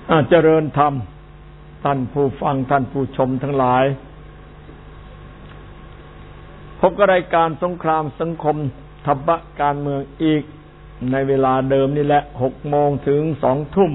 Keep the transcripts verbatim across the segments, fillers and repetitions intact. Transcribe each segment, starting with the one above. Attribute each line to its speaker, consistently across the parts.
Speaker 1: เจริญธรรมท่านผู้ฟังท่านผู้ชมทั้งหลายพบกับรายการสงครามสังคมธรรมะการเมืองอีกในเวลาเดิมนี่แหละหกโมงถึงสองทุ่ม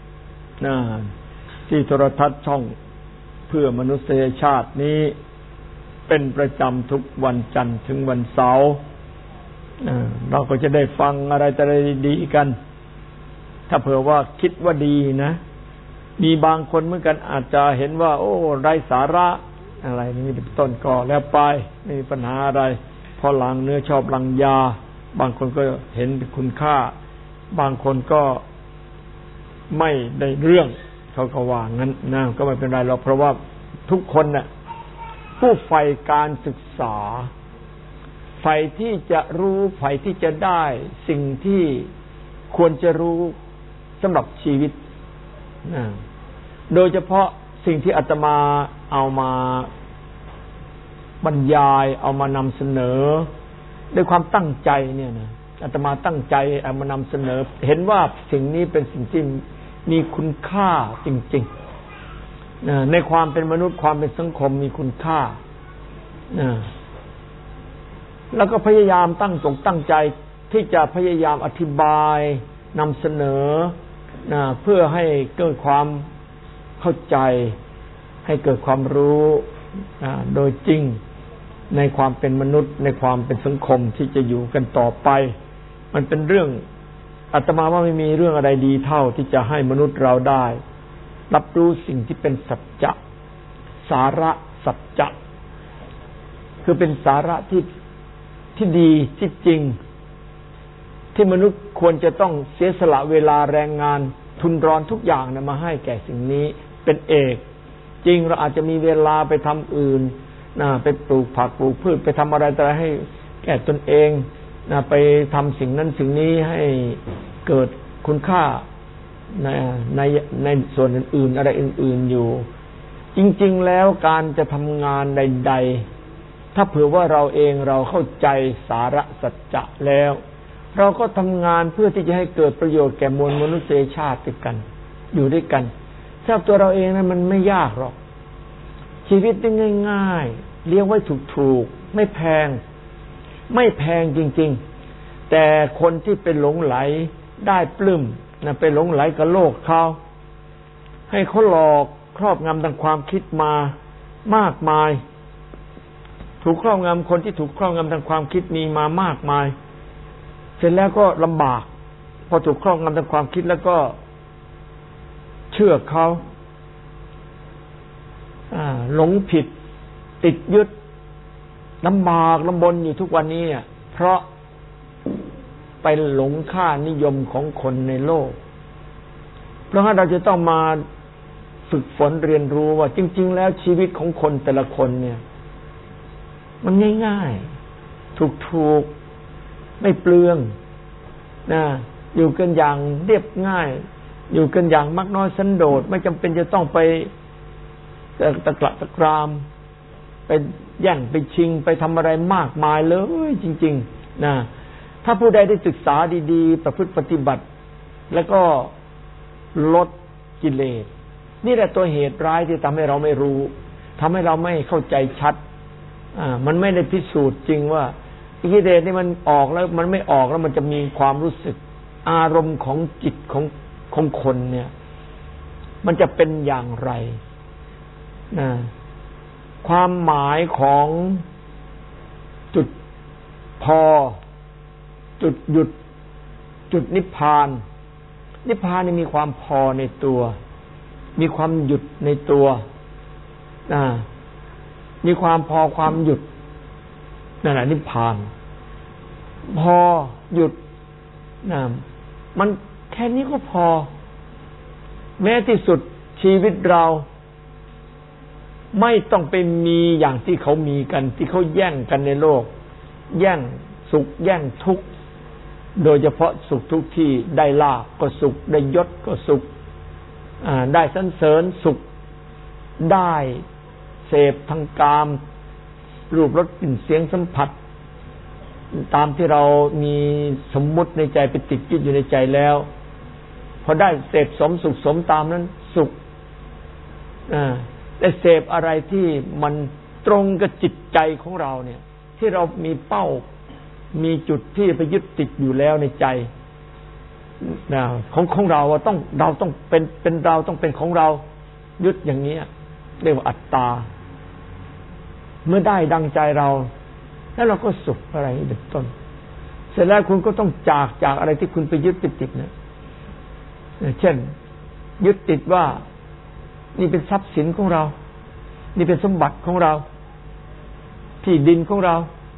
Speaker 1: ที่โทรทัศน์ช่องเพื่อมนุษยชาตินี้เป็นประจำทุกวันจันทร์ถึงวันเสาร์เราก็จะได้ฟังอะไรแต่อะไรดีกันถ้าเผื่อว่าคิดว่าดีนะมีบางคนเหมือนกันอาจจะเห็นว่าโอ้ไร้สาระอะไรนี่เป็นต้นก็แล้วไปไม่มีปัญหาอะไรพอหลังเนื้อชอบหลังยาบางคนก็เห็นคุณค่าบางคนก็ไม่ได้เรื่องเขาก็ว่างั้นนะก็ไม่เป็นไรหรอกเพราะว่าทุกคนน่ะผู้ใฝ่การศึกษาใฝ่ที่จะรู้ใฝ่ที่จะได้สิ่งที่ควรจะรู้สำหรับชีวิตนะโดยเฉพาะสิ่งที่อาตมาเอามาบรรยายเอามานำเสนอด้วยความตั้งใจเนี่ยนะอาตมาตั้งใจเอามานำเสนอเห็นว่าสิ่งนี้เป็นสิ่งที่มีคุณค่าจริงๆนะในความเป็นมนุษย์ความเป็นสังคมมีคุณค่านะแล้วก็พยายามตั้งตรงตั้งใจที่จะพยายามอธิบายนำเสนอนะเพื่อให้เกิดความเข้าใจให้เกิดความรู้นะโดยจริงในความเป็นมนุษย์ในความเป็นสังคมที่จะอยู่กันต่อไปมันเป็นเรื่องอาตมาว่าไม่มีเรื่องอะไรดีเท่าที่จะให้มนุษย์เราได้รับรู้สิ่งที่เป็นสัจจะสาระสัจจะคือเป็นสาระที่ที่ดีที่จริงที่มนุษย์ควรจะต้องเสียสละเวลาแรงงานทุนร้อนทุกอย่างนะมาให้แก่สิ่งนี้เป็นเอกจริงเราอาจจะมีเวลาไปทำอื่นนะไปปลูกผักปลูกพืชไปทำอะไรต่ออะไรให้แก่ตนเองนะไปทำสิ่งนั้นสิ่งนี้ให้เกิดคุณค่าในในในส่วนอื่นๆอะไรอื่นๆอยู่จริงๆแล้วการจะทำงานใดๆถ้าเผื่อว่าเราเองเราเข้าใจสาระสัจจะแล้วเราก็ทำงานเพื่อที่จะให้เกิดประโยชน์แก่มวลมนุษยชาติด้วยกันอยู่ด้วยกันสำหรับตัวเราเองนั้นมันไม่ยากหรอกชีวิตได้ง่ายๆเลี้ยงไว้ถูกๆไม่แพงไม่แพงจริงๆแต่คนที่เป็นหลงไหลได้ปลื้มนะไปหลงไหลกับโลกเขาให้เขาหลอกครอบงำทางความคิดมามากมายถูกครอบงำคนที่ถูกครอบงำทางความคิดมีมามากมายเสร็จแล้วก็ลำบากพอถูกครอบงำทางความคิดแล้วก็เชื่อเขาหลงผิดติดยึดลำบากลำบนอยู่ทุกวันนี้เนี่ยเพราะไปหลงค่านิยมของคนในโลกเพราะฉะนั้นเราจะต้องมาฝึกฝนเรียนรู้ว่าจริงๆแล้วชีวิตของคนแต่ละคนเนี่ยมันง่ายๆถูกๆไม่เปลืองนะอยู่กันอย่างเรียบง่ายอยู่กันอย่างมักน้อยสันโดษไม่จำเป็นจะต้องไปตะกละตะกรามไปแย่งไปชิงไปทำอะไรมากมายเลยจริงๆนะถ้าผู้ใดได้ศึกษาดีๆประพฤติปฏิบัติแล้วก็ลดกิเลสนี่แหละตัวเหตุร้ายที่ทำให้เราไม่รู้ทำให้เราไม่เข้าใจชัดอ่ามันไม่ได้พิสูจน์จริงว่ากิเลสนี่มันออกแล้วมันไม่ออกแล้วมันจะมีความรู้สึกอารมณ์ของจิตของของคนเนี่ยมันจะเป็นอย่างไรนะความหมายของจุดพอจุดหยุดจุดนิพพานนิพพานนี่มีความพอในตัวมีความหยุดในตัวนะมีความพอความหยุดนั่นแหละนิพพานพอหยุดนะมันแค่นี้ก็พอแม้ที่สุดชีวิตเราไม่ต้องไปมีอย่างที่เขามีกันที่เขาแย่งกันในโลกแย่งสุขแย่งทุกข์โดยเฉพาะสุขทุกที่ได้ลาภก็สุขได้ยศก็สุขได้สรรเสริญสุขได้เสพทางกามรูปรสกลิ่นเสียงสัมผัสตามที่เรามีสมมุติในใจไปติดยึดอยู่ในใจแล้วพอได้เสพสมสุขสมตามนั้นสุขได้เสพอะไรที่มันตรงกับจิตใจของเราเนี่ยที่เรามีเป้ามีจุดที่ไปยึดติดอยู่แล้วในใจนะของของเราต้องเราต้องเป็นเป็นเราต้องเป็นของเรายึดอย่างนี้เรียกว่าอัตตาเมื่อได้ดังใจเราแล้วเราก็สุขอะไรนี่เป็นต้นเสร็จแล้วคุณก็ต้องจากจากอะไรที่คุณไปยึดติดติดนะเช่นยึดติดว่านี่เป็นทรัพย์สินของเรานี่เป็นสมบัติของเราที่ดินของเรา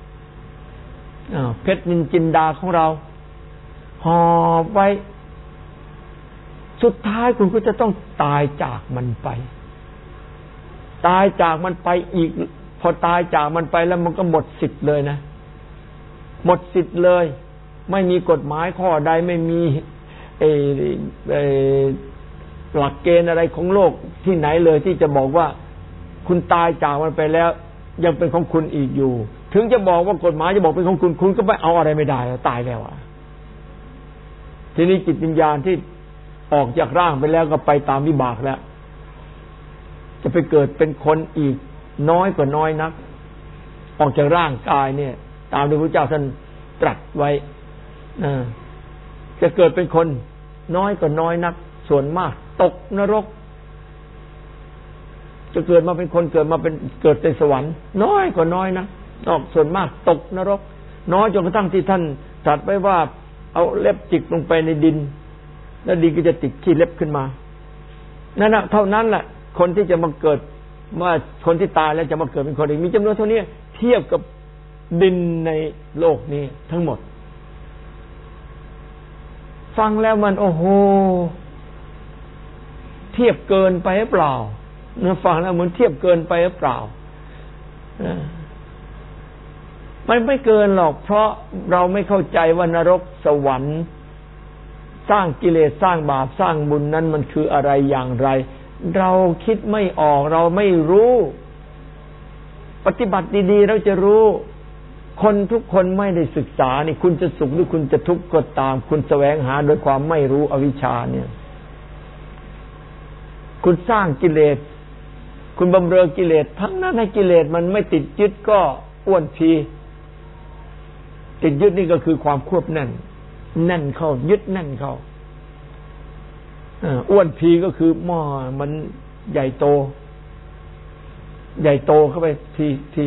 Speaker 1: เพชรนินจินดาของเราห่อไว้สุดท้ายคุณก็จะต้องตายจากมันไปตายจากมันไปอีกพอตายจากมันไปแล้วมันก็หมดสิทธิ์เลยนะหมดสิทธิ์เลยไม่มีกฎหมายข้อใดไม่มีเอ่อหลักเกณฑ์อะไรของโลกที่ไหนเลยที่จะบอกว่าคุณตายจากมันไปแล้วยังเป็นของคุณอีกอยู่ถึงจะบอกว่ากฎหมายจะบอกเป็นของคุณคุณก็ไม่เอาอะไรไม่ได้ตายแล้วอ่ะทีนี้จิตวิญญาณที่ออกจากร่างไปแล้วก็ไปตามวิบากแล้วจะไปเกิดเป็นคนอีกน้อยกว่าน้อยนักออกจากร่างกายเนี่ยตามที่พระเจ้าท่านตรัสไว้นะจะเกิดเป็นคนน้อยกว่าน้อยนักส่วนมากตกนรกจะเกิดมาเป็นคนเกิดมาเป็นเกิดในสวรรค์น้อยกว่าน้อยนะนอกส่วนมากตกนรกน้อยจนกระทั่งที่ท่านตรัสไว้ว่าเอาเล็บจิกลงไปในดินแล้วดินก็จะติดขี้เล็บขึ้นมานั่นน่ะเท่านั้นแหละคนที่จะมาเกิดว่าคนที่ตายแล้วจะมาเกิดเป็นคนอีกมีจำนวนเท่านี้เทียบกับดินในโลกนี้ทั้งหมดฟังแล้วมันโอ้โหเทียบเกินไปหรือเปล่าเนื้อฟังแล้วเหมือนเทียบเกินไปหรือเปล่ามันไม่เกินหรอกเพราะเราไม่เข้าใจว่านรกสวรรค์สร้างกิเลสสร้างบาปสร้างบุญนั้นมันคืออะไรอย่างไรเราคิดไม่ออกเราไม่รู้ปฏิบัติดีๆเราจะรู้คนทุกคนไม่ได้ศึกษานี่คุณจะสุขหรือคุณจะทุกข์ก็ตามคุณแสวงหาโดยความไม่รู้อวิชชาเนี่ยคุณสร้างกิเลสคุณบำเรอกิเลสทั้งนั้นให้กิเลสมันไม่ติดยึดก็อ้วนพีติดยึดนี่ก็คือความควบแน่นแน่นเข้ายึดแน่นเข้าอ้วนพีก็คือหม้อมันใหญ่โตใหญ่โตเข้าไปทีที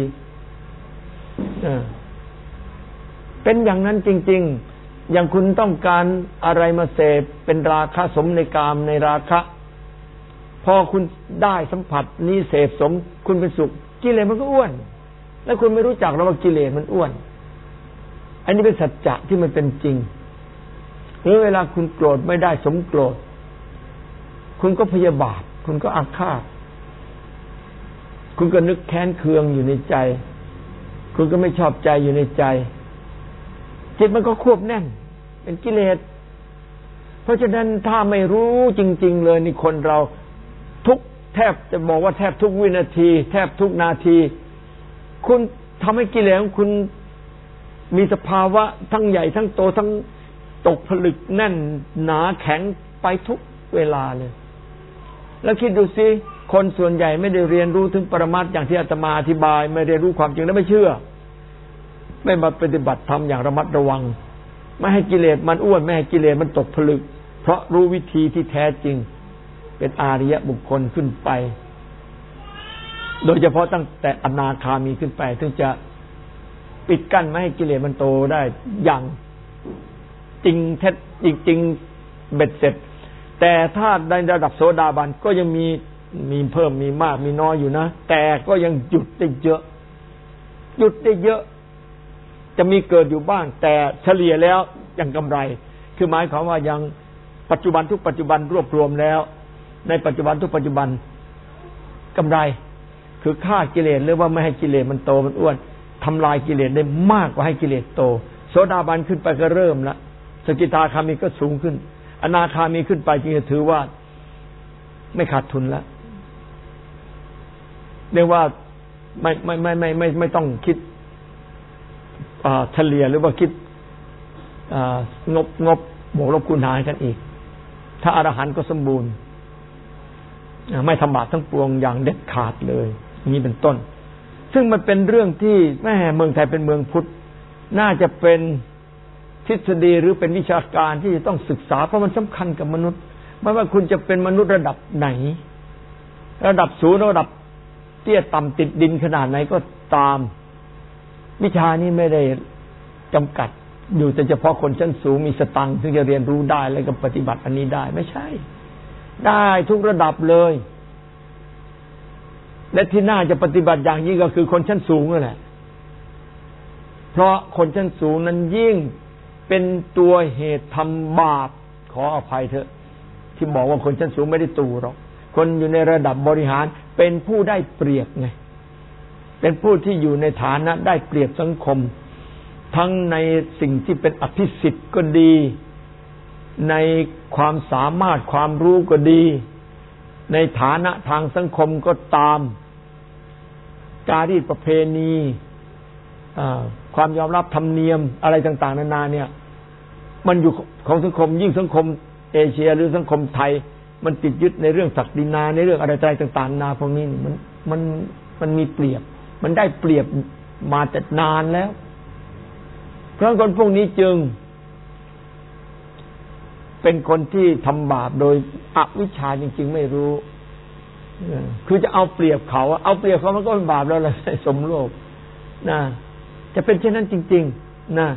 Speaker 1: เป็นอย่างนั้นจริงๆอย่างคุณต้องการอะไรมาเสพเป็นราคะสมในกามในราคะพอคุณได้สัมผัสนี้เสพสมคุณเป็นสุขกิเลสมันก็อ้วนแล้วคุณไม่รู้จักแล้วว่ากิเลสมันอ้วนอันนี้เป็นสัจจะที่มันเป็นจริงหรือเวลาคุณโกรธไม่ได้สมโกรธคุณก็พยาบาทคุณก็อาฆาตคุณก็นึกแค้นเคืองอยู่ในใจคุณก็ไม่ชอบใจอยู่ในใจจิตมันก็ควบแน่นเป็นกิเลสเพราะฉะนั้นถ้าไม่รู้จริงๆเลยนี่คนเราทุกแทบจะบอกว่าแทบทุกวินาทีแทบทุกนาทีคุณทำให้กิเลสของคุณมีสภาวะทั้งใหญ่ทั้งโตทั้งตกผลึกแน่นหนาแข็งไปทุกเวลาเลยแล้วคิดดูสิคนส่วนใหญ่ไม่ได้เรียนรู้ถึงปรมัตถ์อย่างที่อาตมาอธิบายไม่ได้รู้ความจริงและไม่เชื่อไม่มาปฏิบัติธรรมอย่างระมัดระวังไม่ให้กิเลสมันอ้วนไม่ให้กิเลสมันตกผลึกเพราะรู้วิธีที่แท้จริงเป็นอาริยบุคคลขึ้นไปโดยเฉพาะตั้งแต่อนาคามีขึ้นไปถึงจะปิดกั้นไม่ให้กิเลสมันโตได้อย่างจริงแท้จริงๆเบ็ดเสร็จแต่ถ้าในระดับโสดาบันก็ยังมีมีเพิ่มมีมากมีน้อยอยู่นะแต่ก็ยังหยุดได้เยอะหยุดได้เยอะจะมีเกิดอยู่บ้างแต่เฉลี่ยแล้วยังกำไรคือหมายความว่ายังปัจจุบันทุกปัจจุบันรวบรวมแล้วในปัจจุบันทุกปัจจุบันกำไรคือฆ่ากิเลสหรือว่าไม่ให้กิเลสมันโตมันอ้วนทำลายกิเลสได้มากกว่าให้กิเลสโตโสดาบันขึ้นไปก็เริ่มละสกิทาคามีก็สูงขึ้นอนาคามีขึ้นไปจึงจะถือว่าไม่ขาดทุนแล้วเรียกว่าไม่ไม่ไม่ไม่ไม่ไม่ต้องคิดเฉลี่ยหรือว่าคิดงบงบบวกลบคูณหารกันอีกถ้าอรหันต์ก็สมบูรณ์ไม่ทำบาปทั้งปวงอย่างเด็ดขาดเลยนี้เป็นต้นซึ่งมันเป็นเรื่องที่แม่เมืองไทยเป็นเมืองพุทธน่าจะเป็นทฤษฎีหรือเป็นวิชาการที่จะต้องศึกษาเพราะมันสำคัญกับมนุษย์ไม่ว่าคุณจะเป็นมนุษย์ระดับไหนระดับสูงระดับเตี้ยต่ำติดดินขนาดไหนก็ตามวิชานี้ไม่ได้จำกัดอยู่แต่เฉพาะคนชั้นสูงมีสตังค์ถึงจะเรียนรู้ได้แล้วก็ปฏิบัติอันนี้ได้ไม่ใช่ได้ทุกระดับเลยและที่น่าจะปฏิบัติอย่างยิ่งก็คือคนชั้นสูงนั่นแหละเพราะคนชั้นสูงนั้นยิ่งเป็นตัวเหตุทำบาปขออภัยเถอะที่บอกว่าคนชั้นสูงไม่ได้ตูหรอกคนอยู่ในระดับบริหารเป็นผู้ได้เปรียบไงเป็นผู้ที่อยู่ในฐานะได้เปรียบสังคมทั้งในสิ่งที่เป็นอภิสิทธิ์ก็ดีในความสามารถความรู้ก็ดีในฐานะทางสังคมก็ตามจารีตประเพณีความยอมรับธรรมเนียมอะไรต่างๆนานาเนี่ยมันอยู่ของสังคมยิ่งสังคมเอเชียหรือสังคมไทยมันติดยึดในเรื่องศักดินาในเรื่องอะไรต่างๆนานาพวกนี้มันมันมันมีเปรียบมันได้เปรียบมาแต่นานแล้วเพราะคนพวกนี้จึงเป็นคนที่ทำบาปโดยอวิชชาจริงๆไม่รู้คือจะเอาเปรียบเขาเอาเปรียบเขามันก็เป็นบาปแล้วล่ะสมโลภนะจะเป็นเช่นนั้นจริงๆนะ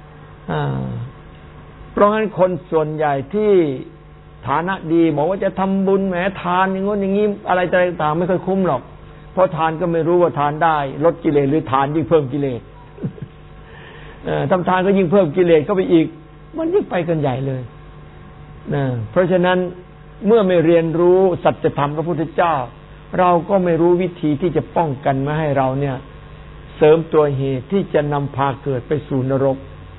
Speaker 1: เพราะงั้นคนส่วนใหญ่ที่ฐานะดีบอกว่าจะทำบุญแหมทานอย่างงี้อย่างนี้อะไรต่างๆไม่ค่อยคุ้มหรอกเพราะทานก็ไม่รู้ว่าทานได้ลดกิเลสหรือทานยิ่งเพิ่มกิเลสทำทานก็ยิ่งเพิ่มกิเลสเข้าไปอีกมันยิ่งไปกันใหญ่เลยนะเพราะฉะนั้นเมื่อไม่เรียนรู้สัจธรรมพระพุทธเจ้าเราก็ไม่รู้วิธีที่จะป้องกันไม่ให้เราเนี่ยเสริมตัวเหตุที่จะนำพาเกิดไปสู่นรก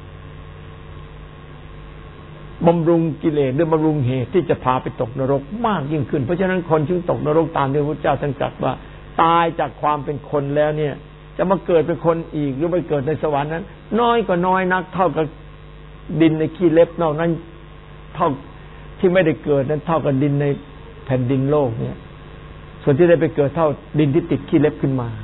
Speaker 1: บำรุงกิเลสหรือบำรุงเหตุที่จะพาไปตกนรกมากยิ่งขึ้นเพราะฉะนั้นคนจึงตกนรกตามที่พระพุทธเจ้าท่านตรัสว่าตายจากความเป็นคนแล้วเนี่ยจะมาเกิดเป็นคนอีกหรือไปเกิดในสวรรค์นั้นน้อยกว่าน้อยนักเท่ากับดินในขี้เล็บนอกนั้นเท่าที่ไม่ได้เกิดนั้นเท่ากับดินในแผ่นดินโลกเนี่ยส่วนที่ได้ไปเกิดเท่าดินที่ติดขี้เล็บขึ้นมา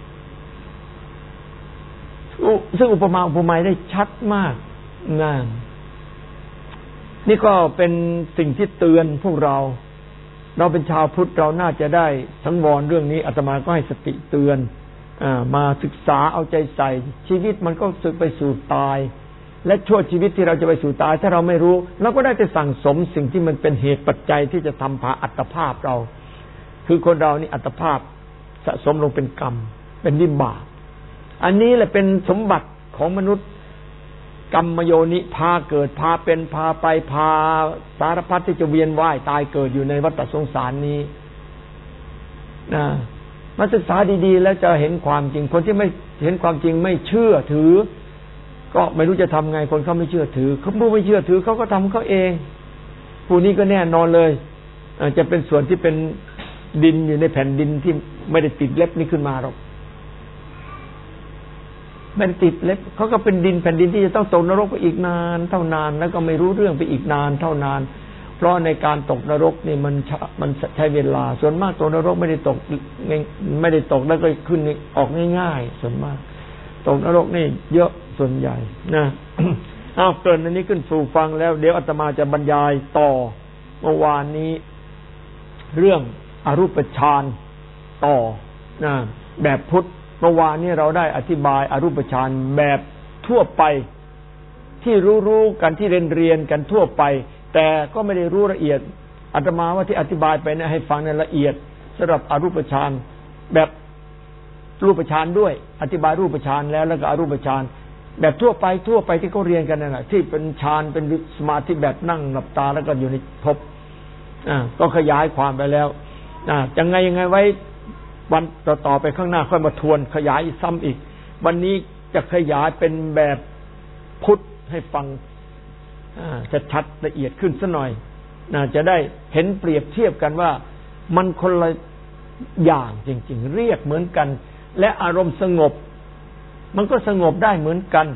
Speaker 1: ซึ่งอุปมาอุปไมยได้ชัดมากนะนี่ก็เป็นสิ่งที่เตือนพวกเราเราเป็นชาวพุทธเราน่าจะได้สังวรเรื่องนี้อาตมาก็ให้สติเตือนอ่ามาศึกษาเอาใจใส่ชีวิตมันก็สึกไปสู่ตายและชั่วชีวิตที่เราจะไปสู่ตายถ้าเราไม่รู้เราก็ได้แต่สั่งสมสิ่งที่มันเป็นเหตุปัจจัยที่จะทำพาอัตภาพเราคือคนเรานี่อัตภาพสะสมลงเป็นกรรมเป็นวิบากอันนี้แหละเป็นสมบัติของมนุษย์กรรมโยนิพาเกิดพาเป็นพาไปพาสารพัดที่จะเวียนว่ายตายเกิดอยู่ในวัฏสงสารนี้นะมาศึกษาดีๆแล้วจะเห็นความจริงคนที่ไม่เห็นความจริงไม่เชื่อถือก็ไม่รู้จะทำไงคนเขาไม่เชื่อถือเขาผู้ไม่เชื่อถือเขาก็ทำเขาเองผู้นี้ก็แน่นอนเลยจะเป็นส่วนที่เป็นดินอยู่ในแผ่นดินที่ไม่ได้ติดเล็บนี้ขึ้นมาหรอกมันติดเล็บเขาก็เป็นดินแผ่นดินที่จะต้องตกนรกไปอีกนานเท่านานแล้วก็ไม่รู้เรื่องไปอีกนานเท่านานเพราะในการตกนรกนี่มันมันใช้เวลาส่วนมากตกนรกไม่ได้ตกไม่ได้ตกแล้วก็ขึ้นออกง่ายๆส่วนมากตกนรกนี่เยอะส่วนใหญ่นะอ้าวเกิดอันนี้ขึ้นสู่ฟังแล้วเดี๋ยวอาตมาจะบรรยายต่อเมื่อวานนี้เรื่องอรูปฌานต่อนะแบบพุทธเมื่อวานนี้เราได้อธิบายอรูปฌานแบบทั่วไปที่รู้ๆกันที่เรียนเรียนกันทั่วไปแต่ก็ไม่ได้รู้ละเอียดอาตมาว่าที่อธิบายไปเนี่ยให้ฟังในละเอียดสำหรับอรูปฌานแบบรูปฌานด้วยอธิบายรูปฌานแล้วแล้วก็อรูปฌานแบบทั่วไปทั่วไปที่เขาเรียนกันนั่นแหละที่เป็นฌานเป็นสมาธิแบบนั่งหลับตาแล้วก็อยู่ในภพอ่าก็ขยายความไปแล้วอ่ายังไงยังไงไว้วันต่อๆไปข้างหน้าค่อยมาทวนขยายซ้ำอีกวันนี้จะขยายเป็นแบบพุทธให้ฟังจะชัดละเอียดขึ้นสักหน่อยน่าจะได้เห็นเปรียบเทียบกันว่ามันคนละอย่างจริงๆเรียกเหมือนกันและอารมณ์สงบมันก็สงบได้เหมือนกัน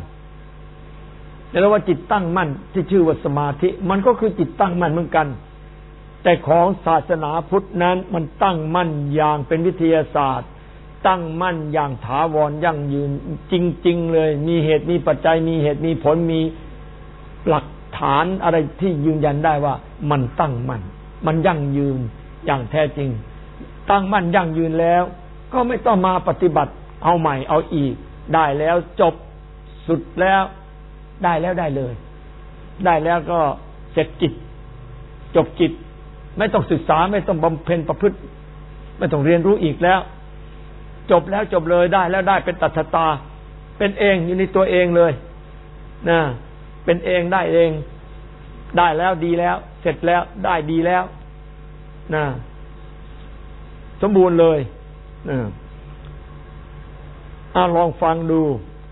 Speaker 1: แต่ว่าจิตตั้งมั่นที่ชื่อว่าสมาธิมันก็คือจิตตั้งมั่นเหมือนกันแต่ของศาสนาพุทธนั้นมันตั้งมั่นอย่างเป็นวิทยาศาสตร์ตั้งมั่นอย่างถาวรยั่งยืนจริงๆเลยมีเหตุมีปัจจัยมีเหตุมีผลมีหลักฐานอะไรที่ยืนยันได้ว่ามันตั้งมั่นมันยั่งยืนอย่างแท้จริงตั้งมั่นยั่งยืนแล้วก็ไม่ต้องมาปฏิบัติเอาใหม่เอาอีกได้แล้วจบสุดแล้วได้แล้วได้เลยได้แล้วก็เสร็จกิจจบกิจไม่ต้องศึกษาไม่ต้องบำเพ็ญประพฤติไม่ต้องเรียนรู้อีกแล้วจบแล้วจบเลยได้แล้วได้เป็นตัทตาเป็นเองอยู่ในตัวเองเลยนะเป็นเองได้เองได้แล้วดีแล้วเสร็จแล้วได้ดีแล้วนะสมบูรณ์เลยนะอ่ะลองฟังดู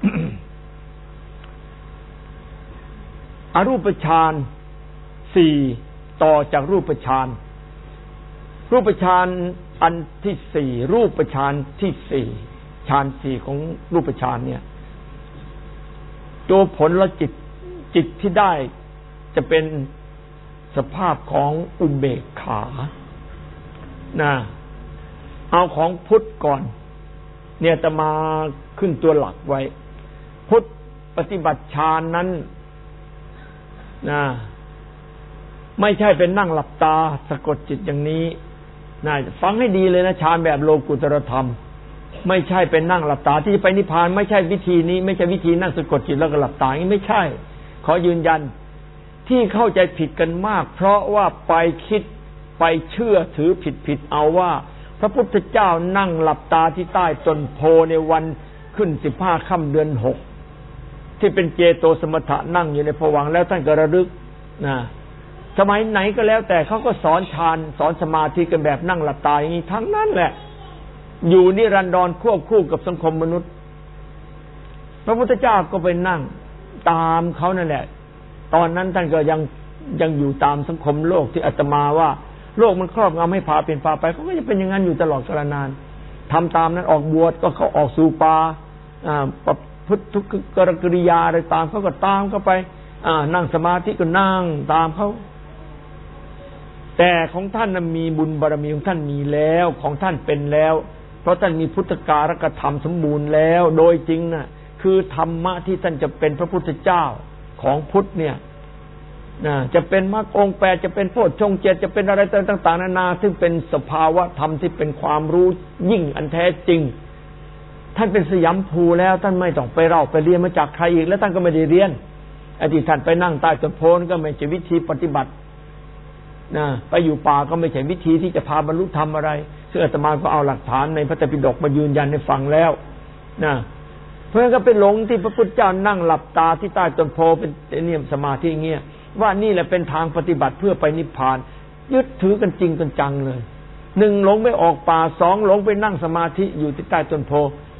Speaker 1: อรูปฌานสี่ต่อจากรูปฌานรูปฌานอันที่สี่รูปฌานที่สี่ฌานสี่ของรูปฌานเนี่ยตัวผลละจิตจิตที่ได้จะเป็นสภาพของอุเบกขานะเอาของพุทธก่อนเนี่ยจะมาขึ้นตัวหลักไว้พุทธปฏิบัติฌานนั้นนะไม่ใช่เป็นนั่งหลับตาสะกดจิตอย่างนี้นะฟังให้ดีเลยนะฌานแบบโลกุตตรธรรมไม่ใช่เป็นนั่งหลับตาที่จะไปนิพพานไม่ใช่วิธีนี้ไม่ใช่วิธีนั่งสะกดจิตแล้วก็หลับตาอย่างนี้ไม่ใช่ขอยืนยันที่เข้าใจผิดกันมากเพราะว่าไปคิดไปเชื่อถือผิดผิดเอาว่าพระพุทธเจ้านั่งหลับตาที่ใต้ต้นโพในวันขึ้นสิบห้าค่ำเดือนหกที่เป็นเจโตสมถะนั่งอยู่ในภวังค์แล้วท่านก็ระลึกนะสมัยไหนก็แล้วแต่เขาก็สอนฌานสอนสมาธิกันแบบนั่งหลับตาอย่างนี้ทั้งนั้นแหละอยู่นิรันดรควบคู่กับสังคมมนุษย์พระพุทธเจ้าก็ไปนั่งตามเขานั่นแหละตอนนั้นท่านก็ยังยังอยู่ตามสังคมโลกที่อาตมาว่าโลกมันครอบงำให้พาเป็นพาไปเขาก็จะเป็นอย่างนั้นอยู่ตลอดกาลนานทำตามนั้นออกบวชก็เขาออกสู่ป่าอ่าประพฤติทุกกริยาอะไรตามเขาก็ตามเข้าไปอ่านั่งสมาธิก็นั่งตามเขาแต่ของท่านมีบุญบารมีของท่านมีแล้วของท่านเป็นแล้วเพราะท่านมีพุทธการกธรรมสมบูรณ์แล้วโดยจริงน่ะคือธรรมะที่ท่านจะเป็นพระพุทธเจ้าของพุทธเนี่ยนะจะเป็นมรรคองค์แปดจะเป็นโพชฌงค์เจ็ดจะเป็นอะไรต่างๆนานาซึ่งเป็นสภาวะธรรมที่เป็นความรู้ยิ่งอันแท้จริงท่านเป็นสยามภูแล้วท่านไม่ต้องไปเล่าไปเรียนมาจากใครอีกแล้วท่านก็ไม่ได้เรียนไอ้ที่ท่านไปนั่งใต้ต้นโพก็ไม่ใช่วิธีปฏิบัตินะไปอยู่ป่าก็ไม่ใช่วิธีที่จะพาบรรลุธรรมอะไรซึ่งอาตมาก็เอาหลักฐานในพระไตรปิฎกมายืนยันให้ฟังแล้วนะเพราะงั้นก็ไปหลงที่พระพุทธเจ้านั่งหลับตาที่ใต้ต้นโพเป็นเนี่ยสมาธิเงี้ยว่านี่แหละเป็นทางปฏิบัติเพื่อไปนิพพานยึดถือกันจริงกันจังเลยหนึ่งหลงไปออกป่าสองหลงไปนั่งสมาธิอยู่ที่ใต้ต้นโพ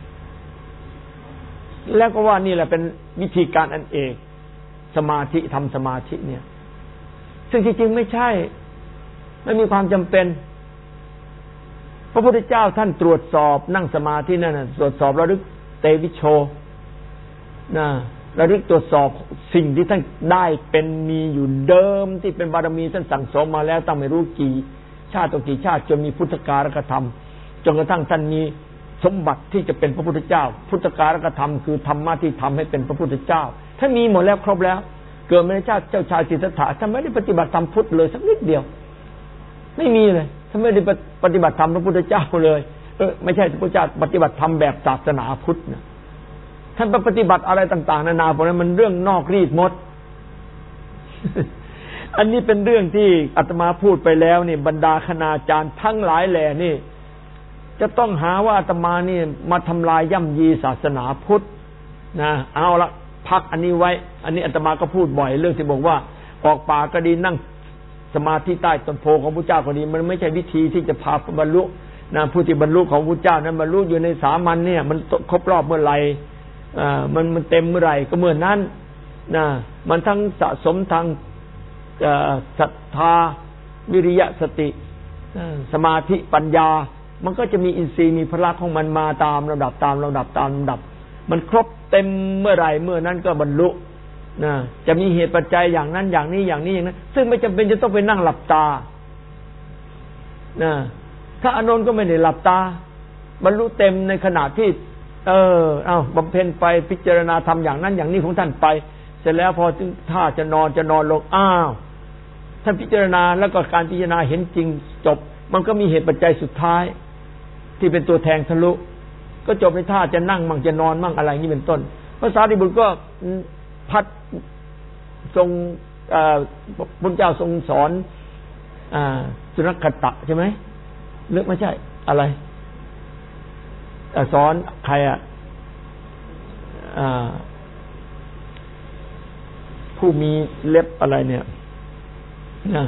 Speaker 1: แล้วก็ว่านี่แหละเป็นวิธีการอันเอกสมาธิทำสมาธิเนี่ยซึ่งจริงๆไม่ใช่ไม่มีความจำเป็นพระพุทธเจ้าท่านตรวจสอบนั่งสมาธินั่นน่ะตรวจสอบระลึกเตวิโชนะระลึกตรวจสอบสิ่งที่ท่านได้เป็นมีอยู่เดิมที่เป็นบารมีท่านสั่งสมมาแล้วตั้งไม่รู้กี่ชาติต่อกี่ชาติจนมีพุทธการกธรรมจนกระทั่งท่านมีสมบัติที่จะเป็นพระพุทธเจ้าพุทธการกธรรมคือธรรมะที่ทำให้เป็นพระพุทธเจ้าท่านมีหมดแล้วครบแล้วเกิดมาในชาติเจ้าชายสิทธัตถะท่านไม่ได้ปฏิบัติธรรมพุทธเลยสักนิดเดียวไม่มีเลยท่านไม่ได้ปฏิบัติธรรมพระพุทธเจ้าเลยเออไม่ใช่พระพุทธเจ้าปฏิบัติธรรมแบบศาสนาพุทธนะท่านไปปฏิบัติอะไรต่างๆนานาพวกนั้นมันเรื่องนอกรีดมด อันนี้เป็นเรื่องที่อาตมาพูดไปแล้วนี่บรรดาคณาจารย์ทั้งหลายแหล่นี่จะต้องหาว่าอาตมานี่มาทำลายย่ำยีศาสนาพุทธนะเอาละพักอันนี้ไว้อันนี้อาตมาก็พูดบ่อยเรื่องที่บอกว่าออกป่าก็ดีนั่งสมาธิใต้ต้นโพของพระเจ้าก็ดีมันไม่ใช่วิธีที่จะพาบรรลุนะผู้ที่บรรลุของพระเจ้านั้นบรรลุอยู่ในสามัญเนี่ยมันครบรอบเมื่อไหร่อ่ามันมันเต็มเมื่อไหร่ก็เมื่อนั้นนะมันทั้งสะสมทางศรัทธาวิริยะสติสมาธิปัญญามันก็จะมีอินทรีย์มีพละของมันมาตามลำดับตามลำดับตามลำดับมันครบเต็มเมื่อไหร่เมื่อนั้นก็บรรลุนะจะมีเหตุปัจจัยอย่างนั้นอย่างนี้อย่างนี้อย่างนั้นซึ่งไม่จำเป็นจะต้องไปนั่งหลับตานะถ้าอานนท์ก็ไม่ได้หลับตาบรรลุเต็มในขณะที่เออเอาบำเพ็ญไปพิจารณาทำอย่างนั้นอย่างนี้ของท่านไปเสร็จแล้วพอถึงถ้าจะนอนจะนอนลงอ้าวท่านพิจารณาแล้วก็การพิจารณาเห็นจริงจบมันก็มีเหตุปัจจัยสุดท้ายที่เป็นตัวแทงทะลุก็จบในท่าจะนั่งมั่งจะนอนมั่งอะไรนี่เป็นต้นพระสารีบุตรก็พัดทรงพุทธเจ้าทรงสอนสุนัขขตะใช่ไหมหรือไม่ใช่อะไรสอนใครอ่ะผู้มีเล็บอะไรเนี่ยนะ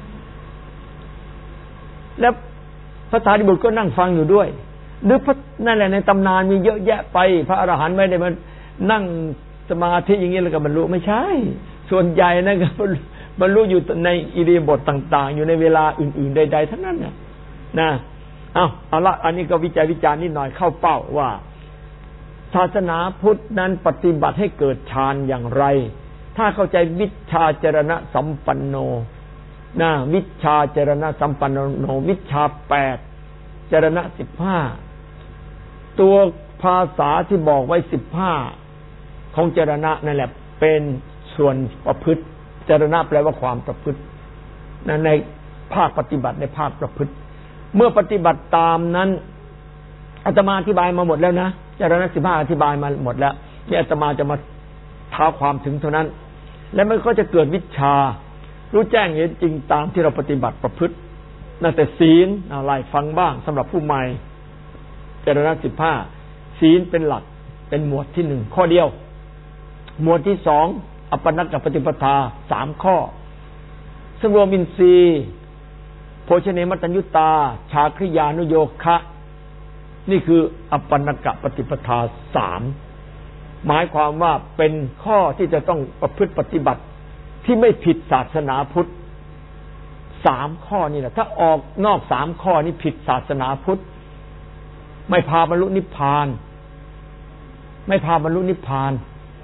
Speaker 1: แล้วพระสารีบุตรก็นั่งฟังอยู่ด้วยหรือพระนั่นแหละในตำนานมีเยอะแยะไปพระอรหันต์ไม่ได้มานั่งสมาธิอย่างนี้แล้วก็บรรลุไม่ใช่ส่วนใหญ่นะก็บรรลุอยู่ในอิริยาบถต่างๆอยู่ในเวลาอื่นๆใดๆทั้งนั้นนะนะเอาเอาละอันนี้ก็วิจัยวิจารณ์นิดหน่อยเข้าเป้าว่าศาสนาพุทธนั้นปฏิบัติให้เกิดฌานอย่างไรถ้าเข้าใจวิชชาจรณะสัมปันโนนะวิชชาจรณะสัมปันโนวิชชาแปดจรณะสิบห้าตัวภาษาที่บอกไว้สิบห้าของจรณะนั่นแหละเป็นส่วนประพฤติจรณะแปลว่าความประพฤติในภาคปฏิบัติในภาคประพฤติเมื่อปฏิบัติตามนั้นอาตมาอธิบายมาหมดแล้วนะจรณะสิบห้าอธิบายมาหมดแล้วนี่อาตมาจะมาท้าความถึงเท่านั้นแล้วมันก็จะเกิดวิชชารู้แจ้งเห็นจริงตามที่เราปฏิบัติประพฤตินั่นแต่ศีลอะไรฟังบ้างสำหรับผู้ใหม่จรณะสิบห้าศีลเป็นหลักเป็นหมวดที่หนึ่งข้อเดียวหมวดที่สองอัปปนักกปฏิปทาสามข้อสำรวมอินทรีย์โภชเนมัตตัญญุตาชาคริยานุโยคะนี่คืออัปปนักกปฏิปทาสามหมายความว่าเป็นข้อที่จะต้องประพฤติปฏิบัติที่ไม่ผิดศาสนาพุทธสามข้อนี่แหละถ้าออกนอกสามข้อนี้ผิดศาสนาพุทธไม่พาบรรลุนิพพานไม่พาบรรลุนิพพาน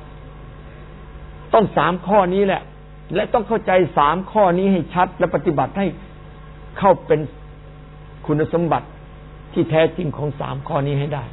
Speaker 1: ต้องสามข้อนี้แหละและต้องเข้าใจสามข้อนี้ให้ชัดและปฏิบัติให้เข้าเป็นคุณสมบัติที่แท้จริงของสามข้อนี้ให้ได้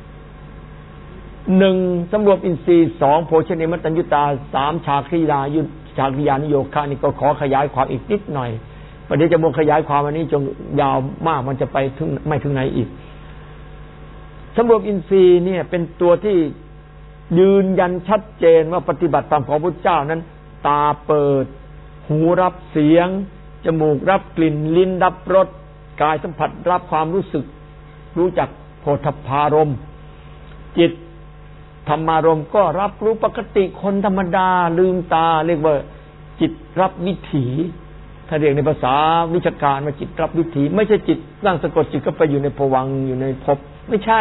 Speaker 1: หนึ่งสำรวมอินทรีย์สองโภชเนมัตตัญญุตาสามชาคริยายุชาคริยานุโยคะนี่ก็ขอขยายความอีกนิดหน่อยประเดี๋ยวจะมงขยายความอันนี้จนยาวมากมันจะไปถึงไม่ถึงไหนอีกสำรวมอินทรีย์เนี่ยเป็นตัวที่ยืนยันชัดเจนว่าปฏิบัติตามของพระพุทธเจ้านั้นตาเปิดหูรับเสียงจมูกรับกลิ่นลิ้นรับรสกายสัมผัสรับความรู้สึกรู้จักโผฏฐัพพารมณ์จิตธรรมารมณ์ก็รับรู้ปกติคนธรรมดาลืมตาเรียกว่าจิตรับวิถีถ้าเรียกในภาษาวิชาการว่าจิตรับวิถีไม่ใช่จิตนั่งสะกดจิตก็ไปอยู่ในภวังค์อยู่ในภพไม่ใช่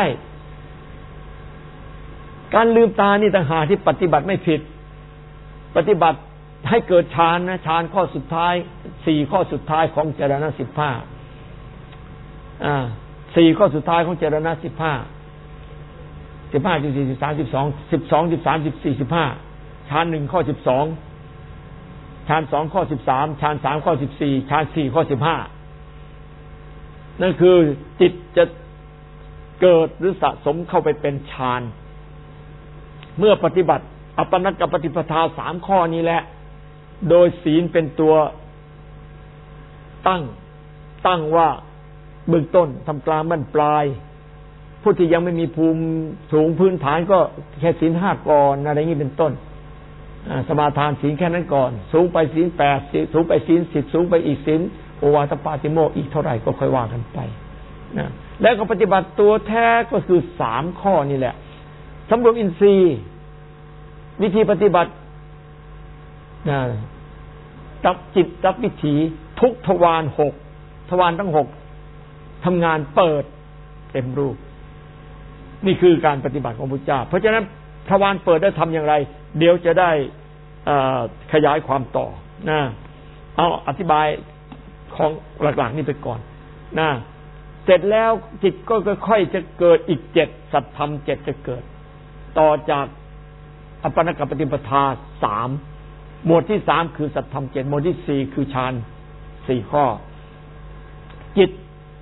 Speaker 1: การลืมตานี่ต่างหากที่ปฏิบัติไม่ผิดปฏิบัติให้เกิดฌานนะฌานข้อสุดท้ายสี่ข้อสุดท้ายของจรณะสิบห้าอ่าสี่ข้อสุดท้ายของจรณะสิบห้าสิบห้าสิบสี่สิบสามสิบสองสิบสองสิบสามสิบสี่สิบห้าฌานหนึ่งข้อสิบสองฌานสองข้อสิบสามฌานสามข้อสิบสี่ฌานสี่ข้อสิบห้านั่นคือจิตจะเกิดหรือสะสมเข้าไปเป็นฌานเมื่อปฏิบัติอัปปนักกปฏิปทาสามข้อนี้แหละโดยศีลเป็นตัวตั้งตั้งว่าเบื้องต้นทำกลางบั้นปลายผู้ที่ยังไม่มีภูมิสูงพื้นฐานก็แค่ศีลห้าก่อนอะไรอย่างนี้เป็นต้นสมาทานศีลแค่นั้นก่อนสูงไปศีลแปดสูงไปศีลสิบสูงไปอีกศีลโอวาทปาติโมกข์อีกเท่าไหร่ก็ค่อยว่ากันไปนะแล้วก็ปฏิบัติตัวแท้ก็คือสามข้อนี่แหละสำรวมอินทรีย์วิธีปฏิบัตินะรับจิตรับวิถีทุกทวารหกทวารทั้งหกทำงานเปิดเต็มรูปนี่คือการปฏิบัติของพระพุทธเจ้าเพราะฉะนั้นทวารเปิดได้ทำอย่างไรเดี๋ยวจะได้ขยายความต่อนะเอาอธิบายของหลักๆนี่ไปก่อนนะเสร็จแล้วจิตก็ค่อยๆจะเกิดอีกเจ็ดสัตธรรมเจ็ดจะเกิดต่อจากอัปปนักกปฏิปทาสามหมวดที่สามคือสัตธรรมเจ็ดหมวดที่สี่คือฌานสี่ข้อจิต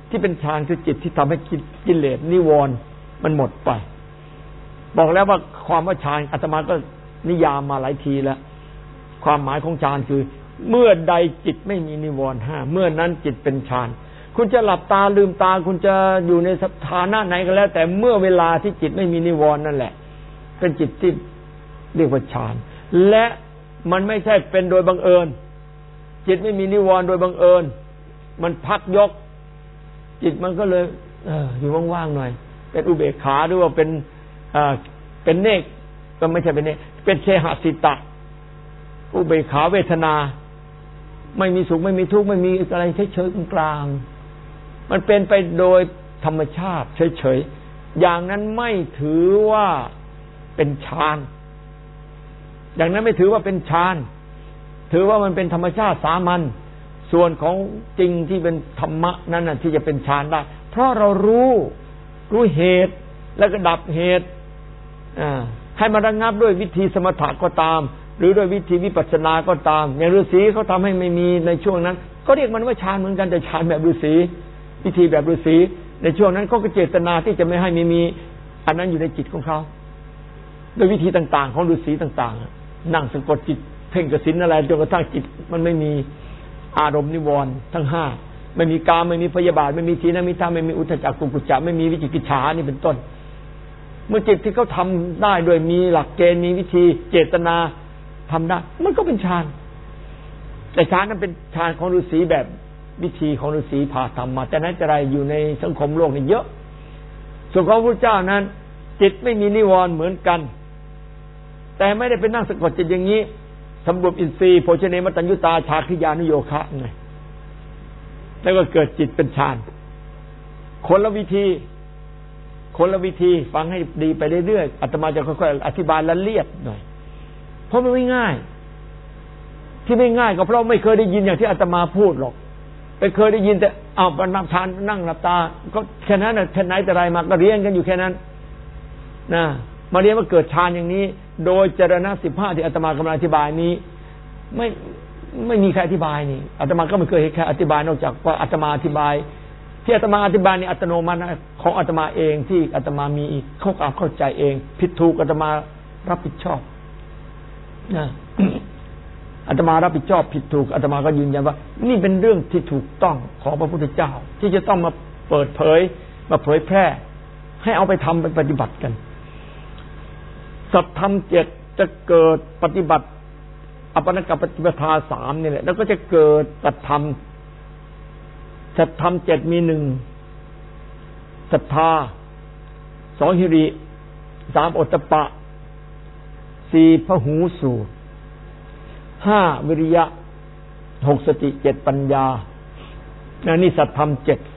Speaker 1: ที่เป็นฌานคือจิตที่ทำให้กิเลสนิวรณ์มันหมดไปบอกแล้วว่าความว่าฌานอาตมาก็นิยามมาหลายทีแล้วความหมายของฌานคือเมื่อใดจิตไม่มีนิวรณ์ห้าเมื่อนั้นจิตเป็นฌานคุณจะหลับตาลืมตาคุณจะอยู่ในสถานะไหนก็แล้วแต่เมื่อเวลาที่จิตไม่มีนิวรณ์นั่นแหละเป็นจิตที่เรียกว่าฌานและมันไม่ใช่เป็นโดยบังเอิญจิตไม่มีนิวรณ์โดยบังเอิญมันพักยกจิตมันก็เลยเอออยู่ว่างๆหน่อยเป็นอุเบกขาหรือว่าเป็นอ่าเป็นเนกก็ไม่ใช่เป็นเนกเป็นเคหสิตะอุเบกขาเวทนาไม่มีสุขไม่มีทุกข์ไม่มีอะไรเฉยๆกลางๆมันเป็นไปโดยธรรมชาติเฉยๆอย่างนั้นไม่ถือว่าเป็นฌานอย่างนั้นไม่ถือว่าเป็นฌานถือว่ามันเป็นธรรมชาติสามัญส่วนของจริงที่เป็นธรรมะนั้นน่ะที่จะเป็นฌานได้เพราะเรารู้รู้เหตุแล้วก็ดับเหตุอ่าให้มันระงับด้วยวิธีสมถะก็ตามหรือด้วยวิธีวิปัสสนาก็ตามอย่างฤาษีเขาทำให้ไม่มีในช่วงนั้นก็เรียกมันว่าฌานเหมือนกันแต่ฌานแบบฤาษีวิธีแบบฤาษีในช่วงนั้นเขาก็เจตนาที่จะไม่ให้มีมีอันนั้นอยู่ในจิตของเขาโดยวิธีต่างๆของฤาษีต่างๆนั่งสะกดจิตเพ่งกสิณอะไรจนกระทั่งจิตมันไม่มีอารมณ์นิวรณ์ทั้งห้าไม่มีกามไม่มีพยาบาทไม่มีทีนมิทาไม่มีอุทธัจจะกุกุจจะไม่มีวิจิกิจฉานี่เป็นต้นเมื่อจิตที่เขาทำได้โดยมีหลักเกณฑ์มีวิธีเจตนาทำได้มันก็เป็นฌานแต่ฌานนั้นเป็นฌานของฤาษีแบบวิธีของฤาษีพาทำมาแต่นั้นจะไรอยู่ในสังคมโลกนี่เยอะส่วนของพระพุทธเจ้านั้นจิตไม่มีนิวรณ์เหมือนกันแต่ไม่ได้เป็นนั่งสะกดจิตอย่างนี้สำรวมอินทรีย์โภชเนมตัญญุตาชาคริยานุโยคะไงแล้วก็เกิดจิตเป็นฌานคนละวิธีคนละวิธีฟังให้ดีไปเรื่อยๆอาตมาจะค่อยๆอธิบายละเอียดหน่อยเพราะมันไม่ง่ายที่ไม่ง่ายก็เพราะไม่เคยได้ยินอย่างที่อาตมาพูดหรอกไปเคยได้ยินแต่เอาบรรณาฌานนั่งหลับตาก็แค่นั้นน่ะแค่ไหนแต่ไรมาก็เรียนกันอยู่แค่นั้นนะมาเรียนว่าเกิดฌานอย่างนี้โดยจรณะสิบห้าที่อาตมากำลังอธิบายนี้ไม่ไม่มีใครอธิบายนี่อาตมาก็ไม่เคยเห็นใครอธิบายนอกจากว่าอาตมาอธิบายที่อาตมาอธิบายนี่อัตโนมัติของอาตมาเองที่อาตมามีเข้าความเข้าใจเองผิดถูกอาตมารับผิดชอบนะอาตมารับผิดชอบผิดถูกอาตมาก็ยืนยันว่านี่เป็นเรื่องที่ถูกต้องของพระพุทธเจ้าที่จะต้องมาเปิดเผยมาเผยแพร่ให้เอาไปทำไปปฏิบัติกันสัตธรรมเจ็ดจะเกิดปฏิบัติอปนกปฏิปทาสามนี่แหละแล้วก็จะเกิดสัตธรรมสัตธรรมเจ็ดมีหนึ่งศรัทธาสองหิริสามโอตตัปปะสี่พหูสูตรห้าวิริยะหกสติเจ็ดปัญญานี่สัตธรรมเจ็ด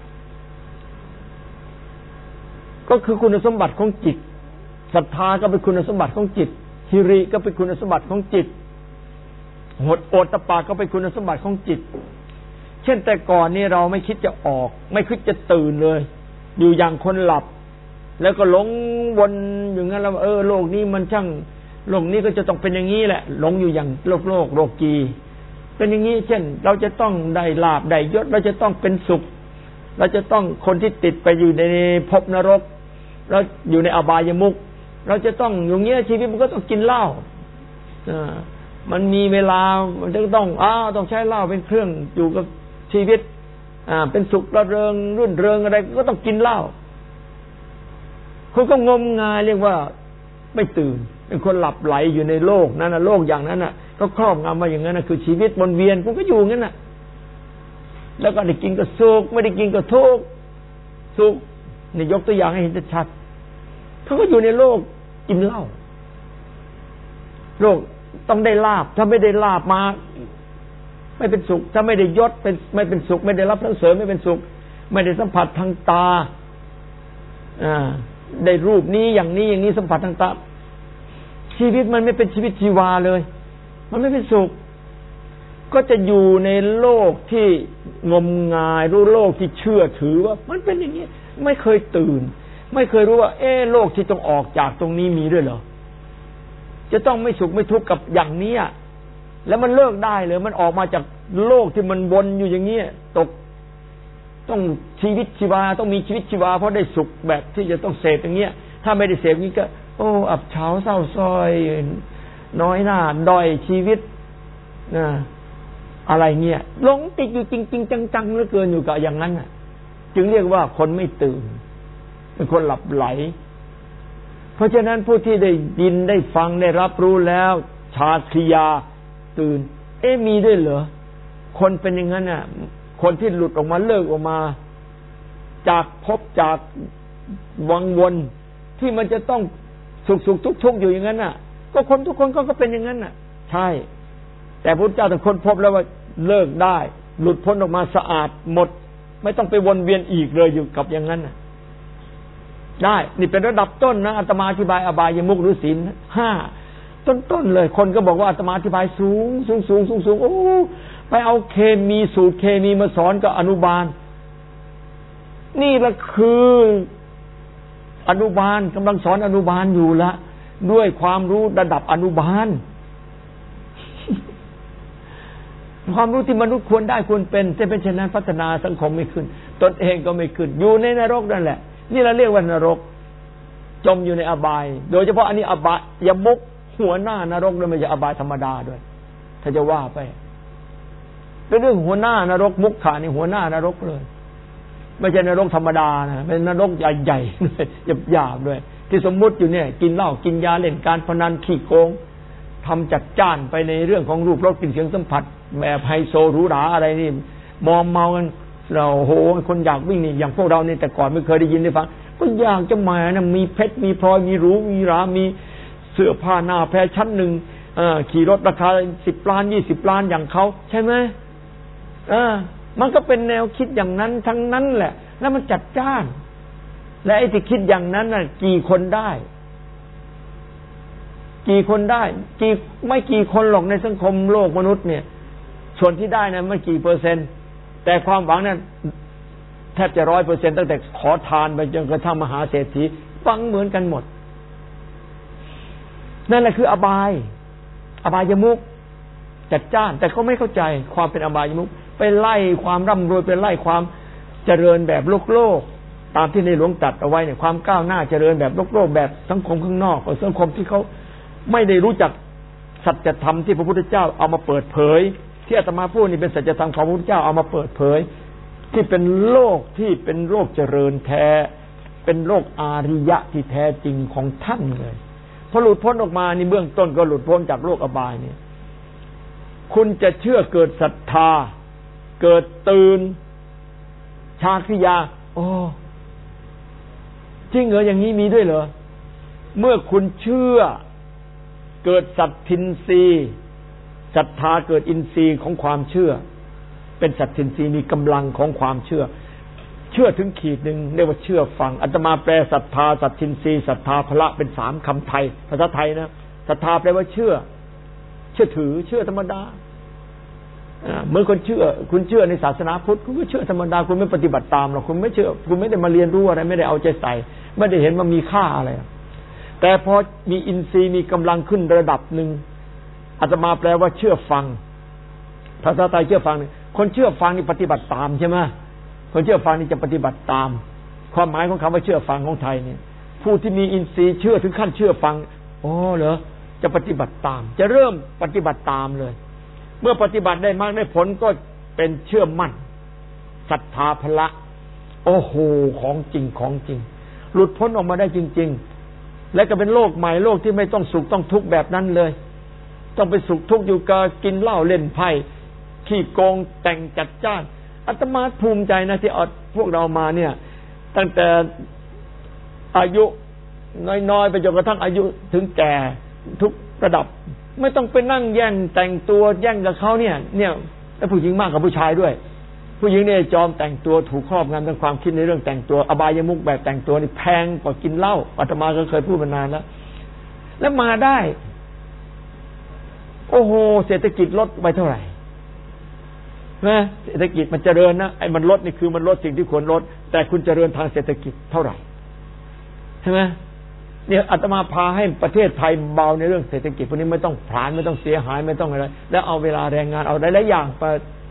Speaker 1: ก็คือคุณสมบัติของจิตศรัทธาก็เป็นคุณสมบัติของจิตหิริก็เป็นคุณสมบัติของจิตโอตตัปปะก็เป็นคุณสมบัติของจิตเช่นแต่ก่อนนี้เราไม่คิดจะออกไม่คิดจะตื่นเลยอยู่อย่างคนหลับแล้วก็หลงวนอย่างนั้นแล้วเออโลกนี้มันช่างโลกนี้ก็จะต้องเป็นอย่างนี้แหละหลงอยู่อย่างโลกโลกโลกีเป็นอย่างนี้เช่นเราจะต้องได้ลาภได้ยศเราจะต้องเป็นสุขเราจะต้องคนที่ติดไปอยู่ในภพนรกเราอยู่ในอบายมุขเราจะต้องอย่างเงี้ยชีวิตมันก็ต้องกินเหล้าอ่ามันมีเวลามันจะต้องอ้าวต้องใช้เหล้าเป็นเครื่องอยู่กับชีวิตอ่าเป็นสุขระเริงรื่นเริงอะไรก็ต้องกินเหล้าเขาก็งมงายเรียกว่าไม่ตื่นเป็นคนหลับไหลอยู่ในโลกนั้นนะโลกอย่างนั้นน่ะก็ครอบงำมาอย่างนั้นน่ะคือชีวิตวนเวียนกูก็อยู่งั้นน่ะแล้วก็ได้กินก็สุขไม่ได้กินก็ทุกข์สุขนี่ยกตัวอย่างให้เห็นชัดเขาก็อยู่ในโลกกินเหล้าโลกต้องได้ลาภถ้าไม่ได้ลาภมาไม่เป็นสุขถ้าไม่ได้ยศเป็นไม่เป็นสุขไม่ได้รับทั้งเสริมไม่เป็นสุขไม่ได้สัมผัสทางตาอ่าได้รูปนี้อย่างนี้อย่างนี้สัมผัสทางตาชีวิตมันไม่เป็นชีวิตชีวาเลยมันไม่เป็นสุขก็จะอยู่ในโลกที่งมงายรู้โลกที่เชื่อถือว่ามันเป็นอย่างนี้ไม่เคยตื่นไม่เคยรู้ว่าเอ๊ะโลกที่ต้องออกจากตรงนี้มีด้วยเหรอจะต้องไม่สุขไม่ทุกข์กับอย่างนี้แล้วมันเลิกได้เลยมันออกมาจากโลกที่มันวนอยู่อย่างนี้ตกต้องชีวิตชีวาต้องมีชีวิตชีวาเพราะได้สุขแบบที่จะต้องเสพอย่างเงี้ยถ้าไม่ได้เสพนี้ก็โอ้อับเฉาเศร้าส้อยน้อยหน้าด้อยชีวิตนะอะไรเงี้ยหลงติดอยู่จริงๆจังๆเหลือเกินอยู่กับอย่างนั้นน่ะจึงเรียกว่าคนไม่ตื่นเป็นคนหลับไหลเพราะฉะนั้นผู้ที่ได้ยินได้ฟังได้รับรู้แล้วชาคริยาตื่นเอ๊ะมีด้วยเหรอคนเป็นอย่างนั้นน่ะคนที่หลุดออกมาเลิกออกมาจากภพจากวังวนที่มันจะต้องสุขสุขทุกทุกอยู่อย่างนั้นน่ะก็คนทุกคนก็เป็นอย่างนั้นน่ะใช่แต่พระเจ้าแต่คนพบแล้วว่าเลิกได้หลุดพ้นออกมาสะอาดหมดไม่ต้องไปวนเวียนอีกเลยอยู่กับอย่างนั้นน่ะได้นี่เป็นระดับต้นนะอาตมาอธิบายอบายมุขหรือศีลห้าต้นๆเลยคนก็บอกว่าอาตมาอธิบายสูงสูงสูงสูงสูงโอ้ไปเอาเคมีสูตรเคมีมาสอนกับอนุบาลนี่ละคืออนุบาลกำลังสอนอนุบาลอยู่ละด้วยความรู้ระดับอนุบาลความรู้ที่มนุษย์ควรได้ควรเป็นแต่เป็นเช่นนั้นพัฒนาสังคมไม่ขึ้นตนเองก็ไม่ขึ้นอยู่ในนรกนั่นแหละนี่เราเรียกว่านรกจมอยู่ในอบายโดยเฉพาะอันนี้อบายยมุขหัวหน้านรกด้วยไม่ใช่อบายธรรมดาด้วยถ้าจะว่าไปเป็นเรื่องหัวหน้านรกมุขขานี่หัวหน้านรกเลยไม่ใช่นรกธรรมดานะเป็นนรกใหญ่ๆด้วยหยาบๆด้วยที่สมมุติอยู่เนี่ยกินเหล้ากินยาเล่นการพนันขี้โกงทำจัดจ้านไปในเรื่องของรูปรสกลิ่นเสียงสัมผัสแบบไฮโซหรูหราอะไรนี่มอมเมากันเราโหคนอยากวิ่งนี่อย่างพวกเรานี่แต่ก่อนไม่เคยได้ยินได้ฟังก็อยากจะมานะมีเพชรมีพลอยมีหรูมีหรามีเสื้อผ้าหน้าแฟชั่นหนึ่งขี่รถราคาสิบล้านยี่สิบล้านอย่างเขาใช่ไหมเออมันก็เป็นแนวคิดอย่างนั้นทั้งนั้นแหละแล้วมันจัดจ้านและไอ้ที่คิดอย่างนั้นน่ะกี่คนได้กี่คนได้กี่ไม่กี่คนหรอกในสังคมโลกมนุษย์เนี่ยส่วนที่ได้นะไม่กี่เปอร์เซ็นต์แต่ความหวังนั้นแทบจะร้อยเปอร์เซ็นต์ตั้งแต่ขอทานไปจนกระทั่งมหาเศรษฐีฟังเหมือนกันหมดนั่นแหละคืออบายอบายมุขจัดจ้านแต่เขาไม่เข้าใจความเป็นอบายมุขไปไล่ความร่ำรวยไปไล่ความเจริญแบบโลกโลกตามที่ในหลวงตรัสเอาไว้เนี่ยความก้าวหน้าเจริญแบบโลกโลกแบบสังคมข้างนอกสังคมที่เขาไม่ได้รู้จักสัจธรรมที่พระพุทธเจ้าเอามาเปิดเผยที่อาตมาพูดนี่เป็นสัจธรรมของพระพุทธเจ้าเอามาเปิดเผยที่เป็นโลกที่เป็นโลกเจริญแท้เป็นโลกอาริยะที่แท้จริงของท่านเลยพอหลุดพ้นออกมานี่เบื้องต้นก็หลุดพ้นจากโลกอบายเนี่ยคุณจะเชื่อเกิดศรัทธาเกิดตื่นชาคริยาโอ้จริงเหรออย่างนี้มีด้วยเหรอเมื่อคุณเชื่อเกิดสัตทินรีศรัทธาเกิดอินทรีย์ของความเชื่อเป็นสัตทินรีมีกำลังของความเชื่อเชื่อถึงขีดหนึ่งเรียกว่าเชื่อฟังอาตมาแปลศรัทธาสัตทินรีศรัทธาพละเป็นสามคำไทยภาษาไทยนะศรัทธาแปลว่าเชื่อเชื่อถือเชื่อธรรมดาเมื่อคนเชื่อคุณเชื่อในศาสนาพุทธคุณก็เชื่อธรรมดาคุณไม่ปฏิบัติตามหรอกคุณไม่เชื่อคุณไม่ได้มาเรียนรู้อะไรไม่ได้เอาใจใส่ไม่ได้เห็นว่ามีค่าอะไรแต่พอมีอินทรีย์มีกำลังขึ้นระดับหนึ่งอาตมาแปลว่าเชื่อฟังภาษาไทยเชื่อฟังนี่คนเชื่อฟังนี่ปฏิบัติตามใช่ไหมคนเชื่อฟังนี่จะปฏิบัติตามความหมายของคำว่าเชื่อฟังของไทยเนี่ยผู้ที่มีอินทรีย์เชื่อถึงขั้นเชื่อฟังโอ้เหรอจะปฏิบัติตามจะเริ่มปฏิบัติตามเลยเมื่อปฏิบัติได้มากได้ผลก็เป็นเชื่อมั่นศรัทธาพละโอ้โหของจริงของจริงหลุดพ้นออกมาได้จริงๆและก็เป็นโลกใหม่โลกที่ไม่ต้องสุขต้องทุกข์แบบนั้นเลยต้องไปสุขทุกข์อยู่กับกินเหล้าเล่นไพ่ขี้โกงแต่งจัดจ้านอาตมาภูมิใจนะที่เอาพวกเรามาเนี่ยตั้งแต่อายุน้อยๆไปจนกระทั่งอายุถึงแก่ทุกระดับไม่ต้องไปนั่งแย่งแต่งตัวแย่งกับเขาเนี่ยเนี่ยแล้วผู้หญิงมากกว่าผู้ชายด้วยผู้หญิงเนี่ยจอมแต่งตัวถูกครอบงำทางความคิดในเรื่องแต่งตัวอบายมุขแบบแต่งตัวนี่แพงกว่ากินเหล้าอาตมาก็เคยพูดมานานแล้วแล้วมาได้โอ้โหเศรษฐกิจลดไปเท่าไหร่นะเศรษฐกิจมันเจริญนะไอ้มันลดนี่คือมันลดสิ่งที่ควรลดแต่คุณเจริญทางเศรษฐกิจเท่าไหร่ใช่ไหมเนี่ยอาตมาพาให้ประเทศไทยเบาในเรื่องเศรษฐกิจพวกนี้ไม่ต้องผลาญไม่ต้องเสียหายไม่ต้องอะไรแล้วเอาเวลาแรงงานเอาหลายๆอย่างไป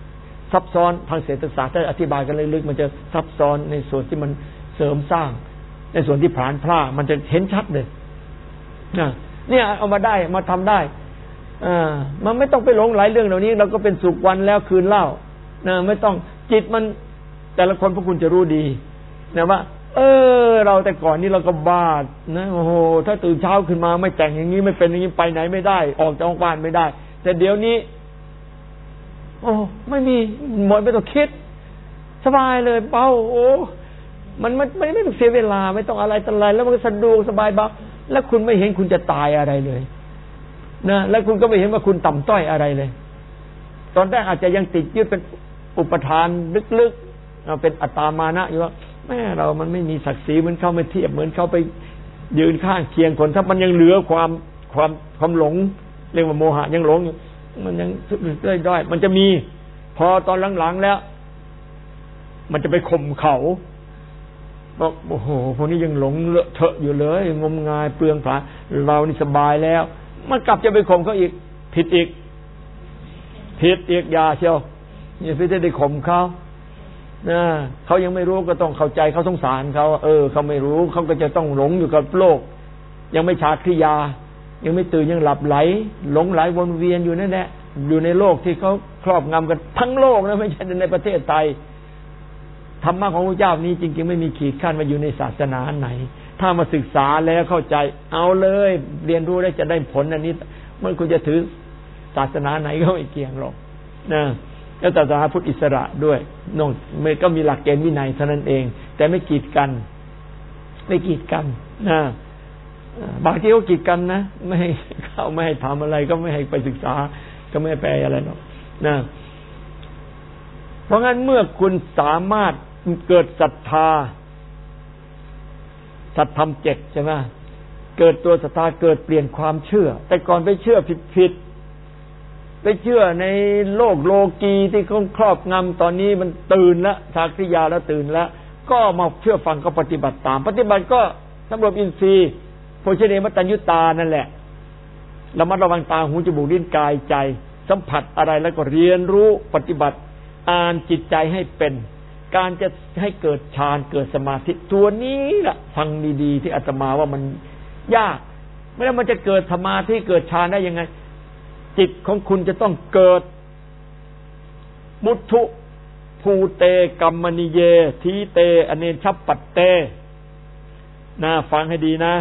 Speaker 1: ซับซ้อนทางเศรษฐศาสตร์ถ้าอธิบายกันลึกๆมันจะซับซ้อนในส่วนที่มันเสริมสร้างในส่วนที่ผลาญพลาดมันจะเห็นชัดเลยนะเนี่ยเอามาได้มาทำได้อ่ามันไม่ต้องไปหลงไหลเรื่องเหล่านี้เราก็เป็นสุขวันแล้วคืนเล่านะไม่ต้องจิตมันแต่ละคนพวกคุณจะรู้ดีนะว่าเออเราแต่ก่อนนี้เราก็บ้านะโอ้โหถ้าตื่นเช้าขึ้นมาไม่แต่งอย่างนี้ไม่เป็นอย่างนี้ไปไหนไม่ได้ออกจากบ้านไม่ได้แต่เดี๋ยวนี้โอ้ไม่มีหมดไม่ต้องคิดสบายเลยเบาโอ้มันไม่ไม่ไม่ต้องเสียเวลาไม่ต้องอะไรต่ออะไรแล้วมันก็สะดวกสบายเบาแล้วคุณไม่เห็นคุณจะตายอะไรเลยนะแล้วคุณก็ไม่เห็นว่าคุณต่ำต้อยอะไรเลยตอนแรกอาจจะยังติดยึดเป็นอุปทานลึกๆเป็นอัตตามานะอยู่ว่าแม่เรามันไม่มีศักดิ์ศรีเหมือนเขาไม่เทียบเหมือนเขาไปยืนข้างเคียงคนถ้ามันยังเหลือความความความหลงเรียกว่าโมหะยังหลงอยู่มันยังด้อยๆมันจะมีพอตอนหลังๆแล้วมันจะไปข่มเขาบอกโอ้โหพวกนี้ยังหลงเลอะเทอะอยู่เลยงมงายเปลืองผลาญเรานี่สบายแล้วมันกลับจะไปข่มเขาอีกผิดอีกผิดอีกยาเชียวอย่าไปได้ข่มเขานะเขายังไม่รู้ก็ต้องเข้าใจเขาสงสารเขาเออเขาไม่รู้เขาก็จะต้องหลงอยู่กับโลกยังไม่ชาคริยายังไม่ตื่นยังหลับไหลหลงไหลวนเวียนอยู่นั่นแหละอยู่ในโลกที่เขาครอบงำกันทั้งโลกนะไม่ใช่ในประเทศไทยธรรมะของพระเจ้านี้จริงๆไม่มีขีดขั้นว่าอยู่ในศาสนาไหนถ้ามาศึกษาแล้วเข้าใจเอาเลยเรียนรู้ได้จะได้ผลอันนี้เมื่อคุณจะถือศาสนาไหนก็ไม่เกี่ยงหรอกนะแล้วศาสนาพุทธอิสระด้วยนงมันก็มีหลักเกณฑ์วินัยเท่านั้นเองแต่ไม่กีดกันไม่กีดกันนะบางทีก็กีดกันนะไม่ให้เข้าไม่ให้ทำอะไรก็ไม่ให้ไปศึกษาก็ไม่ให้ไปอะไรหรอกนะเพราะงั้นเมื่อคุณสามารถเกิดศรัทธาสัตธรรมเจ็ดใช่ไหมเกิดตัวศรัทธาเกิดเปลี่ยนความเชื่อแต่ก่อนไปเชื่อผิดๆไปเชื่อในโลกโลกีที่เขาครอบงำตอนนี้มันตื่นแล้วชาคริยาแล้วตื่นแล้วก็มาเชื่อฟังก็ปฏิบัติตามปฏิบัติก็สำรวมอินทรีย์โภชเนมัตตัญญุตานั่นแหละระมัดระวังตาหูจมูกลิ้นกายใจสัมผัสอะไรแล้วก็เรียนรู้ปฏิบัติอ่านจิตใจให้เป็นการจะให้เกิดฌานเกิดสมาธิตัวนี้ล่ะฟังดีๆที่อาตมาว่ามันยากไม่แล้วมันจะเกิดสมาธิเกิดฌานได้ยังไงจิตของคุณจะต้องเกิดมุทุภูเตกัมมณิเยทีเตอเนชัปปัตเตนะฟังให้ดีนะ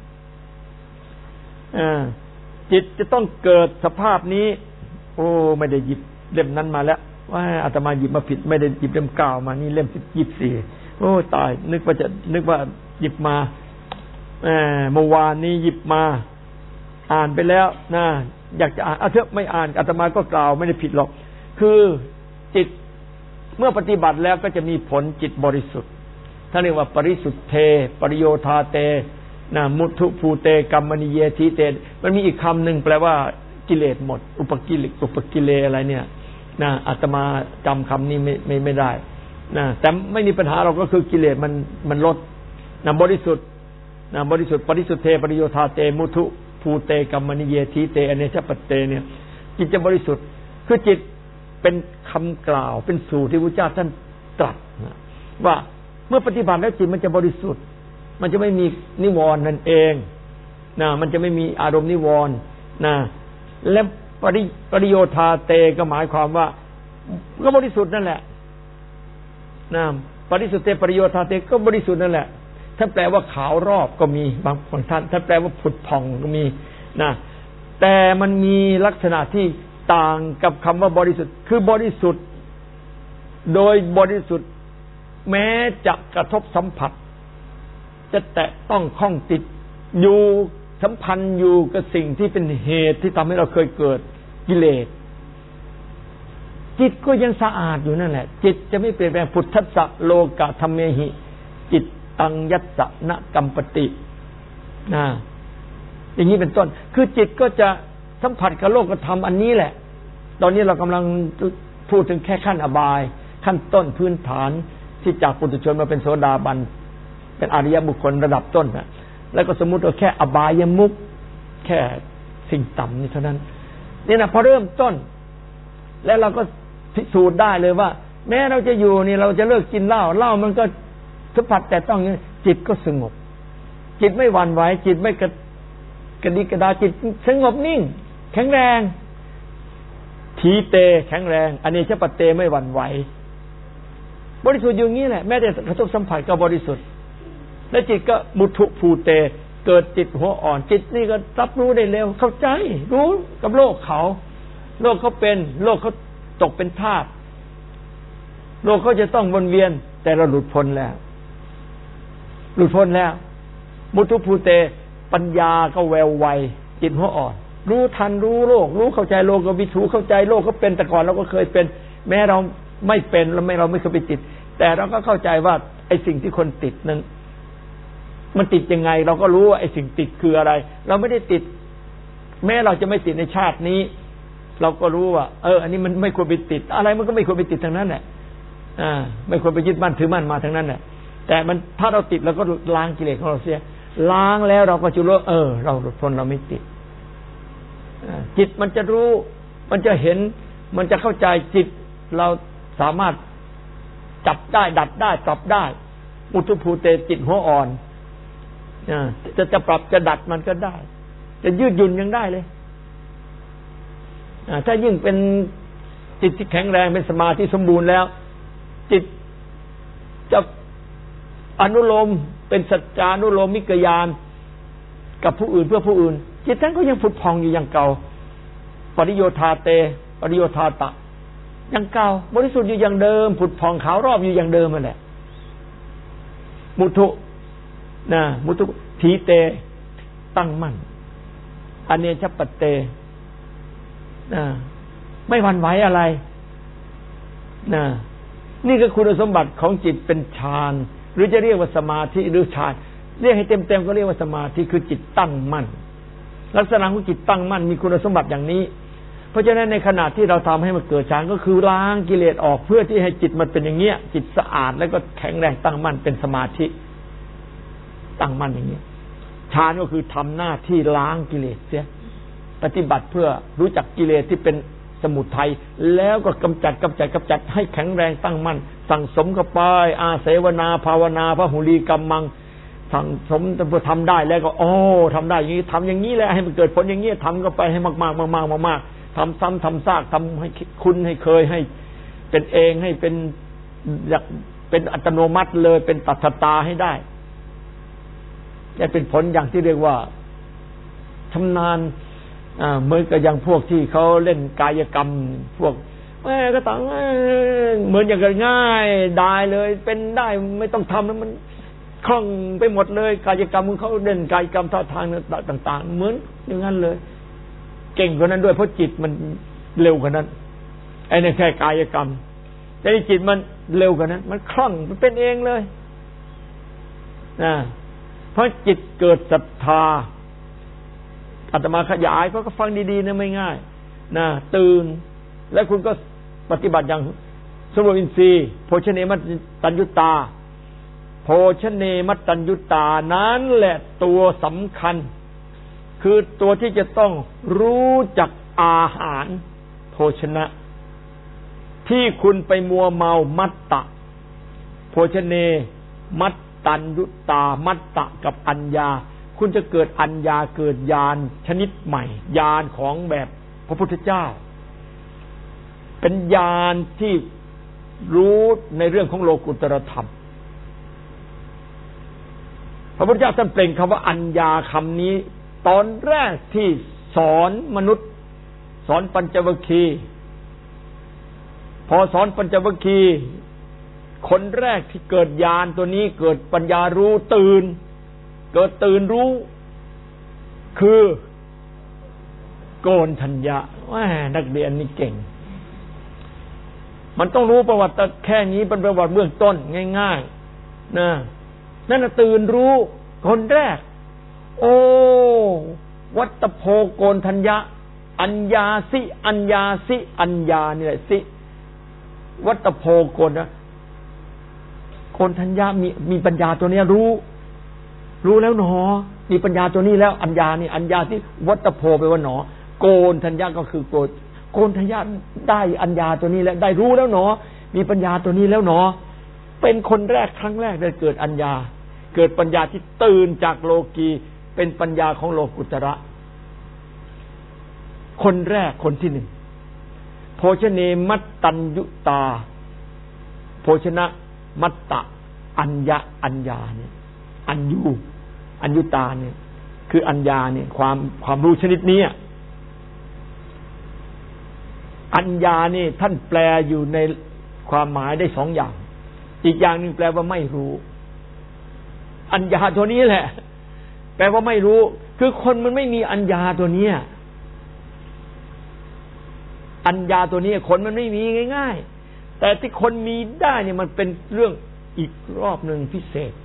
Speaker 1: อ่าจิตจะต้องเกิดสภาพนี้โอ้ไม่ได้หยิบเล่มนั้นมาแล้วว่าอาตมาหยิบมาผิดไม่ได้หยิบเล่มเก้ามานี่เล่มสิบยี่สิบสี่โอ้ตายนึกว่าจะนึกว่าหยิบมาเมื่อวานนี้หยิบมาอ่านไปแล้วนะอยากจะอ่านเอาเถอะไม่อ่านอาตมาก็กล่าวไม่ได้ผิดหรอกคือจิตเมื่อปฏิบัติแล้วก็จะมีผลจิตบริสุทธิ์ท่านเรียกว่าปริสุทธิเทปริโยธาเตนะมุทุภูเตกัมมณิเยทีเตมันมีอีกคำหนึ่งแปลว่ากิเลสหมดอุปกิเลสอุปกิเลสอะไรเนี่ยนะอาตมาจำคำนี้ไม่ไม่ไม่ได้นะแต่ไม่มีปัญหาเราก็คือกิเลสมันมันลดนะบริสุทธิ์นะบริสุทธิ์ปริสุทธิเทปริโยธาเตมุทุภูเตกัมมณิเยทีเตอเนชปัตเตเนี่ยจิตจะบริสุทธิ์คือจิตเป็นคำกล่าวเป็นสูตรที่พระเจ้าท่านตรัสนะว่าเมื่อปฏิบัติแล้วจิตมันจะบริสุทธิ์มันจะไม่มีนิวรณ์นั่นเองนะมันจะไม่มีอารมณ์นิวรณ์นะและปริปริโยธาเตก็หมายความว่าก็บริสุทธิ์นั่นแหละนะปริสุทธิ์เตปริโยธาเตก็บริสุทธิ์นั่นแหละถ้าแปลว่าขาวรอบก็มีบางบางท่านถ้าแปลว่าผุดผ่องก็มีนะแต่มันมีลักษณะที่ต่างกับคำว่าบริสุทธิ์คือบริสุทธิ์โดยบริสุทธิ์แม้จะกระทบสัมผัสจะแตะต้องข้องติดอยู่สัมพันธ์อยู่กับสิ่งที่เป็นเหตุที่ทำให้เราเคยเกิดกิเลสจิตก็ยังสะอาดอยู่นั่นแหละจิตจะไม่เปลี่ยนแปลงพุทธัสสะโลกะธัมเมหิจิตตังยัสสะนะกัมปตินะอย่างนี้เป็นต้นคือจิตก็จะสัมผัสกับโลกธรรมอันนี้แหละตอนนี้เรากำลังพูดถึงแค่ขั้นอบายขั้นต้นพื้นฐานที่จากปุถุชนมาเป็นโสดาบันเป็นอริยบุคคลระดับต้นนะแล้วก็สมมุติว่าแค่อบายมุขแค่สิ่งต่ำนี่เท่านั้นนี่นะพอเริ่มต้นแล้วเราก็พิสูจน์ได้เลยว่าแม้เราจะอยู่นี่เราจะเลิกกินเหล้าเหล้ามันก็สัมผัสแต่ต้องอย่างนี้จิตก็สงบจิตไม่หวั่นไหวจิตไม่กระกระดิกกระดาจิตสงบนิ่งแข็งแรงทีเตแข็งแรงอเนชปเตไม่หวั่นไหวบริสุทธิ์อยู่งี้แหละแม้แต่กระทบสัมผัสก็บริสุทธิ์และจิตก็มุทุภูเตเกิดจิตหัวอ่อนจิตนี่ก็รับรู้ได้เร็วเข้าใจรู้กับโลกเขาโลกเขาเป็นโลกเขาตกเป็นทาสโลกเขาจะต้องวนเวียนแต่เราหลุดพ้นแล้วหลุดพ้นแล้วมุทุภูเตปัญญาก็แววไวจิตหัวอ่อนรู้ทันรู้โลกรู้เข้าใจโลกก็วิถูเข้าใจโลกเขาเป็นแต่ก่อนเราก็เคยเป็นแม้เราไม่เป็นแล้วไม่เราไม่เคยไปติดแต่เราก็เข้าใจว่าไอ้สิ่งที่คนติดนั้นมันติดยังไงเราก็รู้ว่าไอ้สิ่งติดคืออะไรเราไม่ได้ติดแม้เราจะไม่ติดในชาตินี้เราก็รู้ว่าเอออันนี้มันไม่ควรไปติดอะไรมันก็ไม่ควรไปติดทั้งนั้นแหละอ่าไม่ควรไปยึดมั่นถือมั่นมาทั้งนั้นแหละแต่มันถ้าเราติดเราก็ล้างกิเลสของเราเสียล้างแล้วเราก็จะรู้เออเราหลุดพ้นเราไม่ติดจิตมันจะรู้มันจะเห็นมันจะเข้าใจจิตเราสามารถจับได้ดัดได้ปรับได้มุทุภูเตจิตหัวอ่อนจะจะปรับจะดัดมันก็ได้จะยืดหยุ่นยังได้เลยถ้ายิ่งเป็นจิตที่แข็งแรงเป็นสมาธิสมบูรณ์แล้วจิตจะอนุโลมเป็นสัจจานุโลมิกญาณกับผู้อื่นเพื่อผู้อื่นจิตนั้นก็ยังผุดพองอยู่อย่างเก่าปริโยธาเตปริโยธาตะอย่างเก่าบริสุทธิ์อยู่อย่างเดิมผุดพองขาวรอบอยู่อย่างเดิมนั่นแหละมุทุนะมุทุทีเตตั้งมั่นอเนชปเตนะไม่หวั่นไหวอะไรนะนี่ก็คุณสมบัติของจิตเป็นฌานหรือจะเรียกว่าสมาธิหรือฌานเรียกให้เต็มๆก็เรียกว่าสมาธิคือจิตตั้งมั่นลักษณะของจิตตั้งมั่นมีคุณสมบัติอย่างนี้เพราะฉะนั้นในขณะที่เราทำให้มันเกิดฌานก็คือล้างกิเลสออกเพื่อที่ให้จิตมันเป็นอย่างเงี้ยจิตสะอาดแล้วก็แข็งแรงตั้งมั่นเป็นสมาธิตั้งมั่นอย่างนี้ฌานก็คือทำหน้าที่ล้างกิเลสเสียปฏิบัติเพื่อรู้จักกิเลสที่เป็นสมุทัยแล้วก็กำจัดกำจัดกำจัดให้แข็งแรงตั้งมั่นสั่งสมเข้าไปอาเสวนาภาวนาพหุลีกัมมังสั่งสมเพื่อทำได้แล้วก็โอ้ทำได้อย่างนี้ทำอย่างนี้แหละให้มันเกิดผลอย่างนี้ทำก็ไปให้มากๆมากๆมากๆทำซ้ำทำซากทำให้คุ้นให้เคยให้เป็นเองให้เป็นเป็นอัตโนมัติเลยเป็นตัทตาให้ได้จะเป็นผลอย่างที่เรียกว่าชำนาญเหมือนกับอย่างพวกที่เขาเล่นกายกรรมพวกแม่ก็ต่างเหมือนอย่างง่ายได้เลยเป็นได้ไม่ต้องทำแล้วมันคล่องไปหมดเลยกายกรรมของเขาเล่นกายกรรมท่าทางต่างๆเหมือนอย่างนั้นเลยเก่งกว่านั้นด้วยเพราะจิตมันเร็วกว่านั้นไอ้นี่แค่กายกรรมแต่จิตมันเร็วกว่านั้นมันคล่องมันเป็นเองเลยนะเพราะจิตเกิดศรัทธาอาตมาขยายเขาก็ฟังดีๆนะไม่ง่ายนะตื่นแล้วคุณก็ปฏิบัติอย่างสมบูรณ์อินทรีย์โภชเนมัตตัญญุตาโภชเนมัตตัญญุตานั้นแหละตัวสำคัญคือตัวที่จะต้องรู้จักอาหารโภชนะที่คุณไปมัวเมามัตตะโภชเนมัตตัญญุตามัตตะกับอัญญาคุณจะเกิดอัญญาเกิดญาณชนิดใหม่ญาณของแบบพระพุทธเจ้าเป็นญาณที่รู้ในเรื่องของโลกุตตรธรรมพระพุทธเจ้าท่านเปล่งคำว่าอัญญาคำนี้ตอนแรกที่สอนมนุษย์สอนปัญจวัคคีย์พอสอนปัญจวัคคีย์คนแรกที่เกิดญาณตัวนี้เกิดปัญญารู้ตื่นเกิดตื่นรู้คือโกณฑัญญะว่านักเรียนนี่เก่งมันต้องรู้ประวัติแค่นี้เป็นประวัติเบื้องต้นง่ายๆนะนั่นน่ะตื่นรู้คนแรกโอ้วัตโพโกณฑัญญะอัญญาสิอัญญาสิอัญญานี่แหละสิวัตโพโกณนะโกณฑัญญะมีมีปัญญาตัวนี้รู้รู้แล้วหนอมีปัญญาตัวนี้แล้วอัญญานี่อัญญาที่วัตโพไปว่าหนอโกณฑัญญะก็คือโกโกนทยะได้อัญญาตัวนี้แล้วได้รู้แล้วเนาะมีปัญญาตัวนี้แล้วเนาะเป็นคนแรกครั้งแรกได้เกิดอัญญาเกิดปัญญาที่ตื่นจากโลกีเป็นปัญญาของโลกุตระคนแรกคนที่หนึ่งโภชเนมัตตัญยุตาโภชนะมัตตะอัญญะอัญญาเนี่ยอัญญูอัญยุตาเนี่ยคืออัญญาเนี่ยความความรู้ชนิดนี้อัญญานี่ท่านแปลอยู่ในความหมายได้สองอย่างอีกอย่างหนึ่งแปลว่าไม่รู้อัญญาตัวนี้แหละแปลว่าไม่รู้คือคนมันไม่มีอัญญาตัวเนี้ยอัญญาตัวนี้คนมันไม่มีง่ายๆแต่ที่คนมีได้เนี่ยมันเป็นเรื่องอีกรอบหนึ่งพิเศษ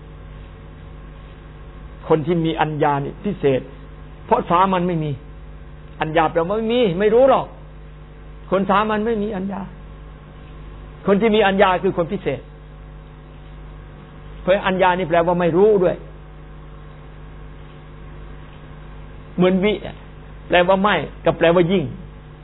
Speaker 1: คนที่มีอัญญานี่พิเศษเพราะสามัญไม่มีอัญญาแปลว่าไม่มีไม่รู้หรอกคนสามัญไม่มีอัญญาคนที่มีอัญญาคือคนพิเศษเพราะอัญญานี่แปลว่าไม่รู้ด้วยเหมือนวิแปลว่าไม่กับแปลว่ายิ่ง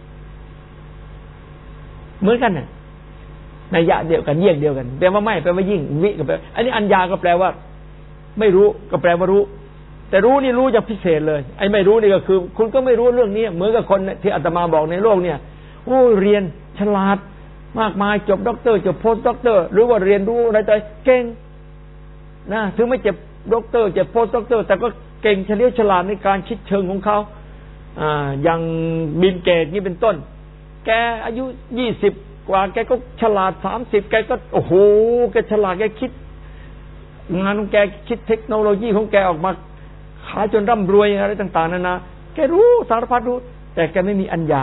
Speaker 1: เหมือนกันน่ะนัยยะเดียวกันเยี่ยงเดียวกันแปลว่าไม่แปลว่ายิ่งวิก็แปลอันนี้อัญญาก็แปลว่าไม่รู้ก็แปลว่ารู้แต่รู้นี่รู้อย่างพิเศษเลยไอ้ไม่รู้นี่ก็คือคุณก็ไม่รู้เรื่องนี้เหมือนกับคนที่อาตมาบอกในโลกเนี่ยโอ้เรียนฉลาดมากมายจบด็อกเตอร์จบโพสต์ด็อกเตอร์หรือว่าเรียนรู้อะไรต่อเก่งนะถึงไม่เจ็บด็อกเตอร์เจ็บโพสต์ด็อกเตอร์แต่ก็เก่งเฉลียวฉลาดในการคิดเชิงของเขาอ่าอย่างบิลเกตนี่เป็นต้นแกอายุยี่สิบกว่าแกก็ฉลาดสามสิบแกก็โอ้โหแกฉลาดแกคิดงานของแกคิดเทคโนโลยีของแกออกมาขายจนร่ำรวยอะไรต่างๆนานาแกรู้สารพัดรู้แต่แกไม่มีอัญญา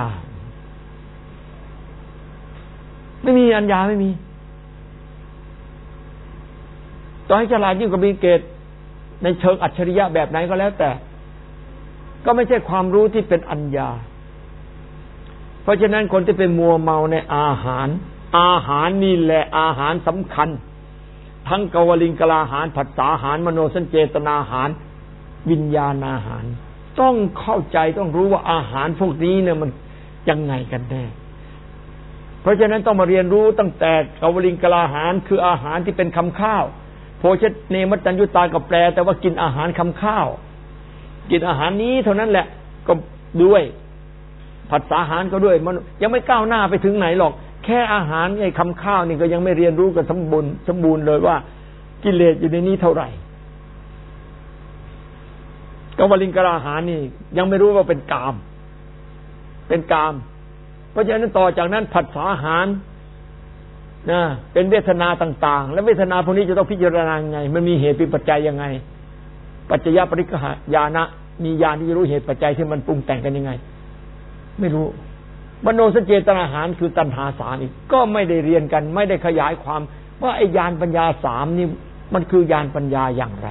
Speaker 1: ไม่มีอัญญาไม่มีต่อให้ฉลาดยิ่งกว่าบิลเกตในเชิงอัจฉริยะแบบไหนก็แล้วแต่ก็ไม่ใช่ความรู้ที่เป็นอัญญาเพราะฉะนั้นคนที่เป็นมัวเมาในอาหารอาหารนี่แหละอาหารสำคัญทั้งกวลิงกลาหารผัสสะอาหารมโนสัญเจตนาอาหารวิญญาณอาหารต้องเข้าใจต้องรู้ว่าอาหารพวกนี้เนี่ยมันยังไงกันแน่เพราะฉะนั้นต้องมาเรียนรู้ตั้งแต่กวลิงกลาหารคืออาหารที่เป็นคำข้าวโภชเนมัตตัญยุตาก็แปลแต่ว่ากินอาหารคำข้าวกินอาหารนี้เท่านั้นแหละก็ด้วยผัสสะอาหารก็ด้วยมันยังไม่ก้าวหน้าไปถึงไหนหรอกแค่อาหารไอ้คำข้าวนี่ก็ยังไม่เรียนรู้กันสมบูรณ์สมบูรณ์เลยว่ากิเลสอยู่ในนี้เท่าไหร่กวลิงกลาหารนี่ยังไม่รู้ว่าเป็นกามเป็นกามเพราะฉะนั้นต่อจากนั้นผัสสะอาหารนะเป็นเวทนาต่างๆแล้วเวทนาพวกนี้จะต้องพิจารณาไงมันมีเหตุเป็นปัจจัยยังไงปัจจยปริกหญาณะมีญาณที่รู้เหตุปัจจัยที่มันปรุงแต่งกันยังไงไม่รู้มโนสัญเจตนาอาหารคือตัณหาสามอีกก็ไม่ได้เรียนกันไม่ได้ขยายความว่าไอ้ญาณปัญญาสามนี่มันคือญาณปัญญาอย่างไร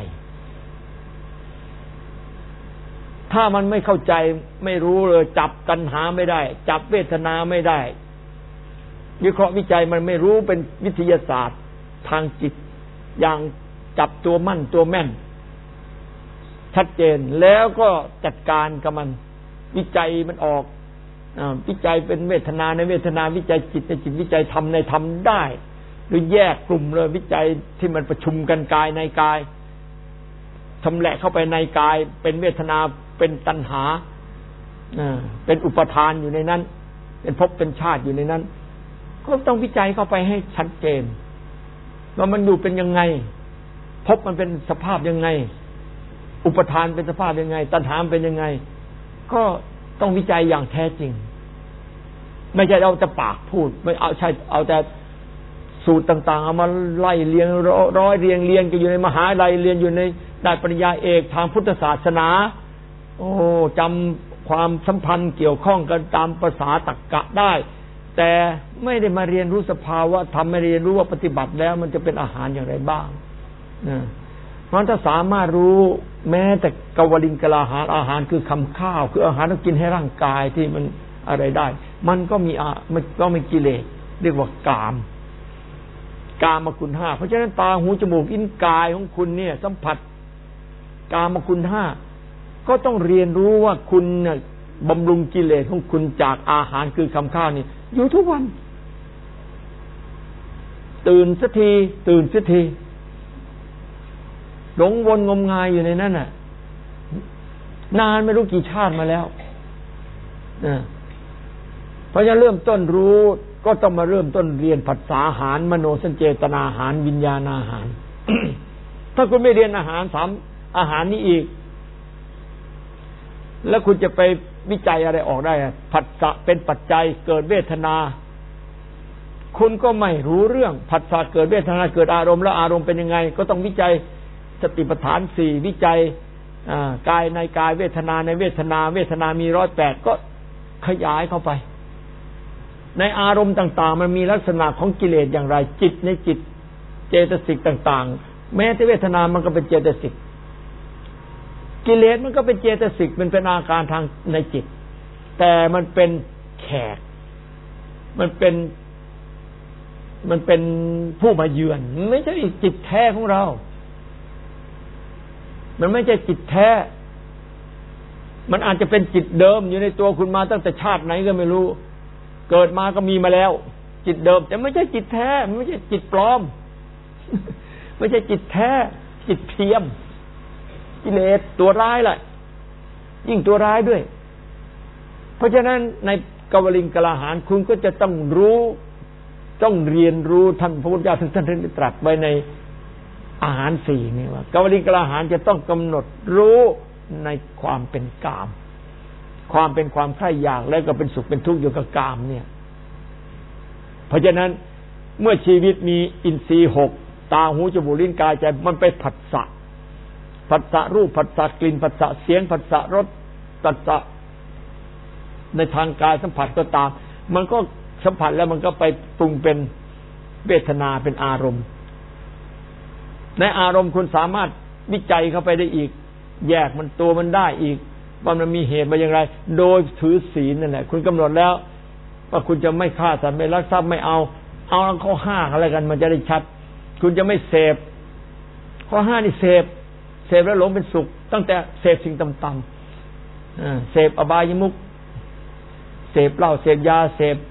Speaker 1: ถ้ามันไม่เข้าใจไม่รู้เลยจับตัณหาไม่ได้จับเวทนาไม่ได้วิเคราะห์วิจัยมันไม่รู้เป็นวิทยาศาสตร์ทางจิตอย่างจับตัวมั่นตัวแม่นชัดเจนแล้วก็จัดการกับมันวิจัยมันออกวิจัยเป็นเวทนาในเวทนาวิจัยจิตในจิตวิจัยธรรมในธรรมได้หรือแยกกลุ่มเลยวิจัยที่มันประชุมกันกายในกายชำแหละเข้าไปในกายเป็นเวทนาเป็นตัณหาเป็นอุปทานอยู่ในนั้นเป็นภพเป็นชาติอยู่ในนั้นก็ต้องวิจัยเข้าไปให้ชัดเจนว่ามันอยู่เป็นยังไงภพมันเป็นสภาพยังไงอุปทานเป็นสภาพยังไงตัณหาเป็นยังไงก็ต้องวิจัยอย่างแท้จริงไม่ใช่เอาแต่ปากพูดไม่เอาใช่เอาแต่สูตรต่างๆเอามาไล่เรียงร้อยเรียงเรียงกันอยู่ในมหาวิทยาลัยเรียนอยู่ในได้ปริญญาเอกทางพุทธศาสนาโอ้จำความสัมพันธ์เกี่ยวข้องกันตามภาษาตรรกะได้แต่ไม่ได้มาเรียนรู้สภาวะธรรมไม่เรียนรู้ว่าปฏิบัติแล้วมันจะเป็นอาหารอย่างไรบ้างนะเพราะถ้าสามารถรู้แม้แต่กวลิงกลาหารอาหารคือคำข้าวคืออาหารต้องกินให้ร่างกายที่มันอะไรได้มันก็มีอ่ะมันก็มีกิเลสเรียกว่ากามกามคุณห้าเพราะฉะนั้นตาหูจมูกลิ้นกายของคุณเนี่ยสัมผัสกามคุณห้าก็ต้องเรียนรู้ว่าคุณเนี่ยบำรุงกิเลสของคุณจากอาหารคือคำข้าวนี่อยู่ทุกวันตื่นสักทีตื่นสักทีหลงวนงมงายอยู่ในนั้นน่ะนานไม่รู้กี่ชาติมาแล้วนะเพราะฉะนั้นเริ่มต้นรู้ก็ต้องมาเริ่มต้นเรียนผัสสะอาหารมโนสัญเจตนาอาหารวิญญาณอาหาร ถ้าคุณไม่เรียนอาหารสามอาหารนี้อีกแล้วคุณจะไปวิจัยอะไรออกได้ผัสสะเป็นปัจจัยเกิดเวทนาคุณก็ไม่รู้เรื่องผัสสะเกิดเวทนาเกิดอารมณ์แล้วอารมณ์เป็นยังไงก็ต้องวิจัยสติปัฏฐานสี่วิจัยกายในกายเวทนาในเวทนาเวทนามีร้อยแปดก็ขยายเข้าไปในอารมณ์ต่างๆมันมีลักษณะของกิเลสอย่างไรจิตในจิตเจตสิกต่างๆแม้แต่เวทนามันก็เป็นเจตสิกกิเลสมันก็เป็นเจตสิกเป็นเป็นอาการทางในจิตแต่มันเป็นแขกมันเป็นมันเป็นผู้มาเยือนไม่ใช่จิตแท้ของเรามันไม่ใช่จิตแท้มันอาจจะเป็นจิตเดิมอยู่ในตัวคุณมาตั้งแต่ชาติไหนก็ไม่รู้เกิดมาก็มีมาแล้วจิตเดิมแต่ไม่ใช่จิตแท้ไม่ใช่จิตปลอมไม่ใช่จิตแท้จิตเทียมกิเลสตัวร้ายแหละยิ่งตัวร้ายด้วยเพราะฉะนั้นในกวลิงกลาหารคุณก็จะต้องรู้ต้องเรียนรู้ท่านพระพุทธเจ้าท่านท่านได้ตรัสไว้ในอาหารสี่นี่ว่ากวลิงกลาหารจะต้องกำหนดรู้ในความเป็นกามความเป็นความใคร่อยากแล้วก็เป็นสุขเป็นทุกข์อยู่กับกามเนี่ยเพราะฉะนั้นเมื่อชีวิตมีอินทรีย์หกตาหูจมูกลิ้นกายใจมันไปผัสสะผัสสะรูปผัสสะกลิ่นผัสสะเสียงผัสสะรสผัสสะในทางกายสัมผัสก็ตามมันก็สัมผัสแล้วมันก็ไปปรุงเป็นเวทนาเป็นอารมณ์ในอารมณ์คุณสามารถวิจัยเข้าไปได้อีกแยกมันตัวมันได้อีกว่ามันมีเหตุมาอย่างไรโดยถือศีลนั่นแหละคุณกำหนดแล้วว่าคุณจะไม่ฆ่าสัตว์ไม่ลักทรัพย์ไม่เอาเอาข้อห้าอะไรกันมันจะได้ชัดคุณจะไม่เสพข้อห้านี่เสพเสพแล้วหลงเป็นสุขตั้งแต่เสพสิ่งต่ำๆเสพอบายมุขเสพเหล้าเสพยาเสพ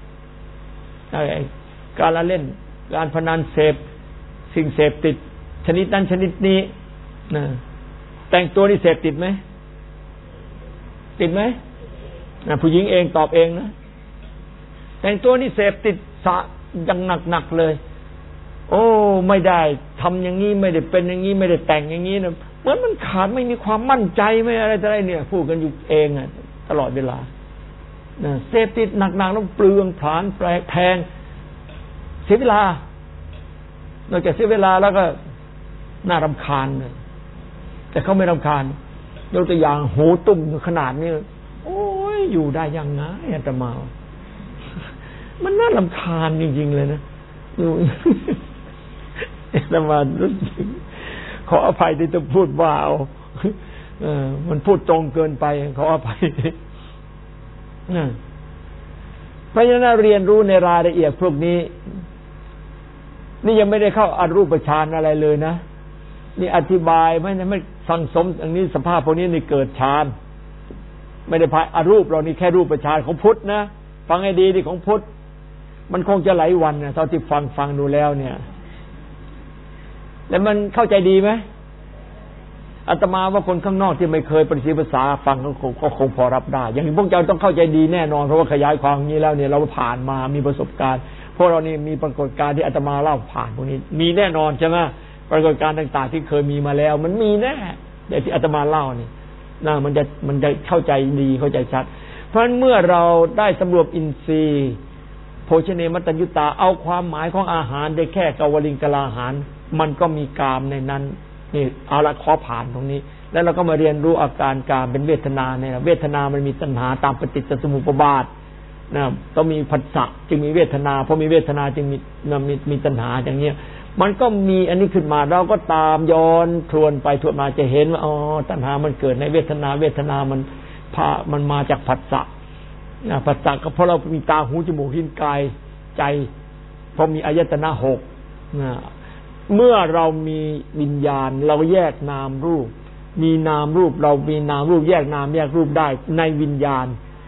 Speaker 1: การละเล่นการพนันเสพสิ่งเสพติดชนิดนั้นชนิดนี้นะแต่งตัวนี่เสพติดไหมติดไหมนะผู้หญิงเองตอบเองนะแต่งตัวนี่เสพติดสะอย่างหนักๆเลยโอ้ไม่ได้ทำอย่างนี้ไม่ได้เป็นอย่างนี้ไม่ได้แต่งอย่างนี้นะเหมือนมันขาดไม่มีความมั่นใจไม่อะไรอะไรเนี่ยพูดกันอยู่เองอ่ะตลอดเวลานะเสพติดหนักๆแล้วเปลืองผลาญแพงเสียเวลานอกจากเสียเวลาแล้วก็น่ารำคาญเลยแต่เขาไม่รำคาญยกตัวอย่างโหตุ่มขนาดนี้โอ้ยอยู่ได้ยังไงอาตมามันน่ารำคาญจริงๆเลยนะดูอาตมารู้สึกขออภัยที่ต้องพูดว่าเอาเออมันพูดตรงเกินไปขออภัยนะเพราะฉะนั้นเรียนรู้ในรายละเอียดพวกนี้นี่ยังไม่ได้เข้าอรูปฌานอะไรเลยนะนี่อธิบายไม่ไม่สังสมอย่างนี้สภาพพวกนี้นี่เกิดฌานไม่ได้พายอรูปเรานี่แค่รูปฌานของพุทธนะฟังให้ดีดิของพุทธมันคงจะหลายวันนะเท่าที่ฟังฟังดูแล้วเนี่ยแล้วมันเข้าใจดีไหมอาตมาว่าคนข้างนอกที่ไม่เคยปฏิบัติภาษาฟังก็คงก็คงพอรับได้อย่างนี้พวกเจ้าต้องเข้าใจดีแน่นอนเพราะว่าขยายความอย่างนี้แล้วเนี่ยเราผ่านมามีประสบการณ์พวกเรานี่มีปรากฏการณ์ที่อาตมาเล่าผ่านพวกนี้มีแน่นอนใช่ไหมปรากฏการณ์ต่างๆที่เคยมีมาแล้วมันมีแน่แต่ที่อาตมาเล่านี่น่ามันจะมันจะเข้าใจดีเข้าใจชัดเพราะฉะนั้นเมื่อเราได้สำรวจอินทรีย์โภชเนมัตตัญญุตาเอาความหมายของอาหารได้แค่กวลิงกลาหารมันก็มีกามในนั้นนี่เอาละขอผ่านตรงนี้แล้วเราก็มาเรียนรู้อาการกามเป็นเวทนาเนี่ยเวทนามันมีตัณหาตามปฏิจจสมุปบาทนะต้องมีผัสสะจึงมีเวทนาเพราะมีเวทนาจึงมีมีมีตัณหาอย่างเนี้ยมันก็มีอันนี้ขึ้นมาเราก็ตามย้อนทวนไปทวนมาจะเห็นว่าอ๋อตัณหามันเกิดในเวทนาเวทนามันพามันมาจากผัสสะนะผัสสะก็เพราะเรามีตาหูจมูกลิ้นกายใจพอมีอายตนะหกนะเมื่อเรามีวิญญาณเราแยกนามรูปมีนามรูปเรามีนามรูปแยกนามแยกรูปได้ในวิญญาณ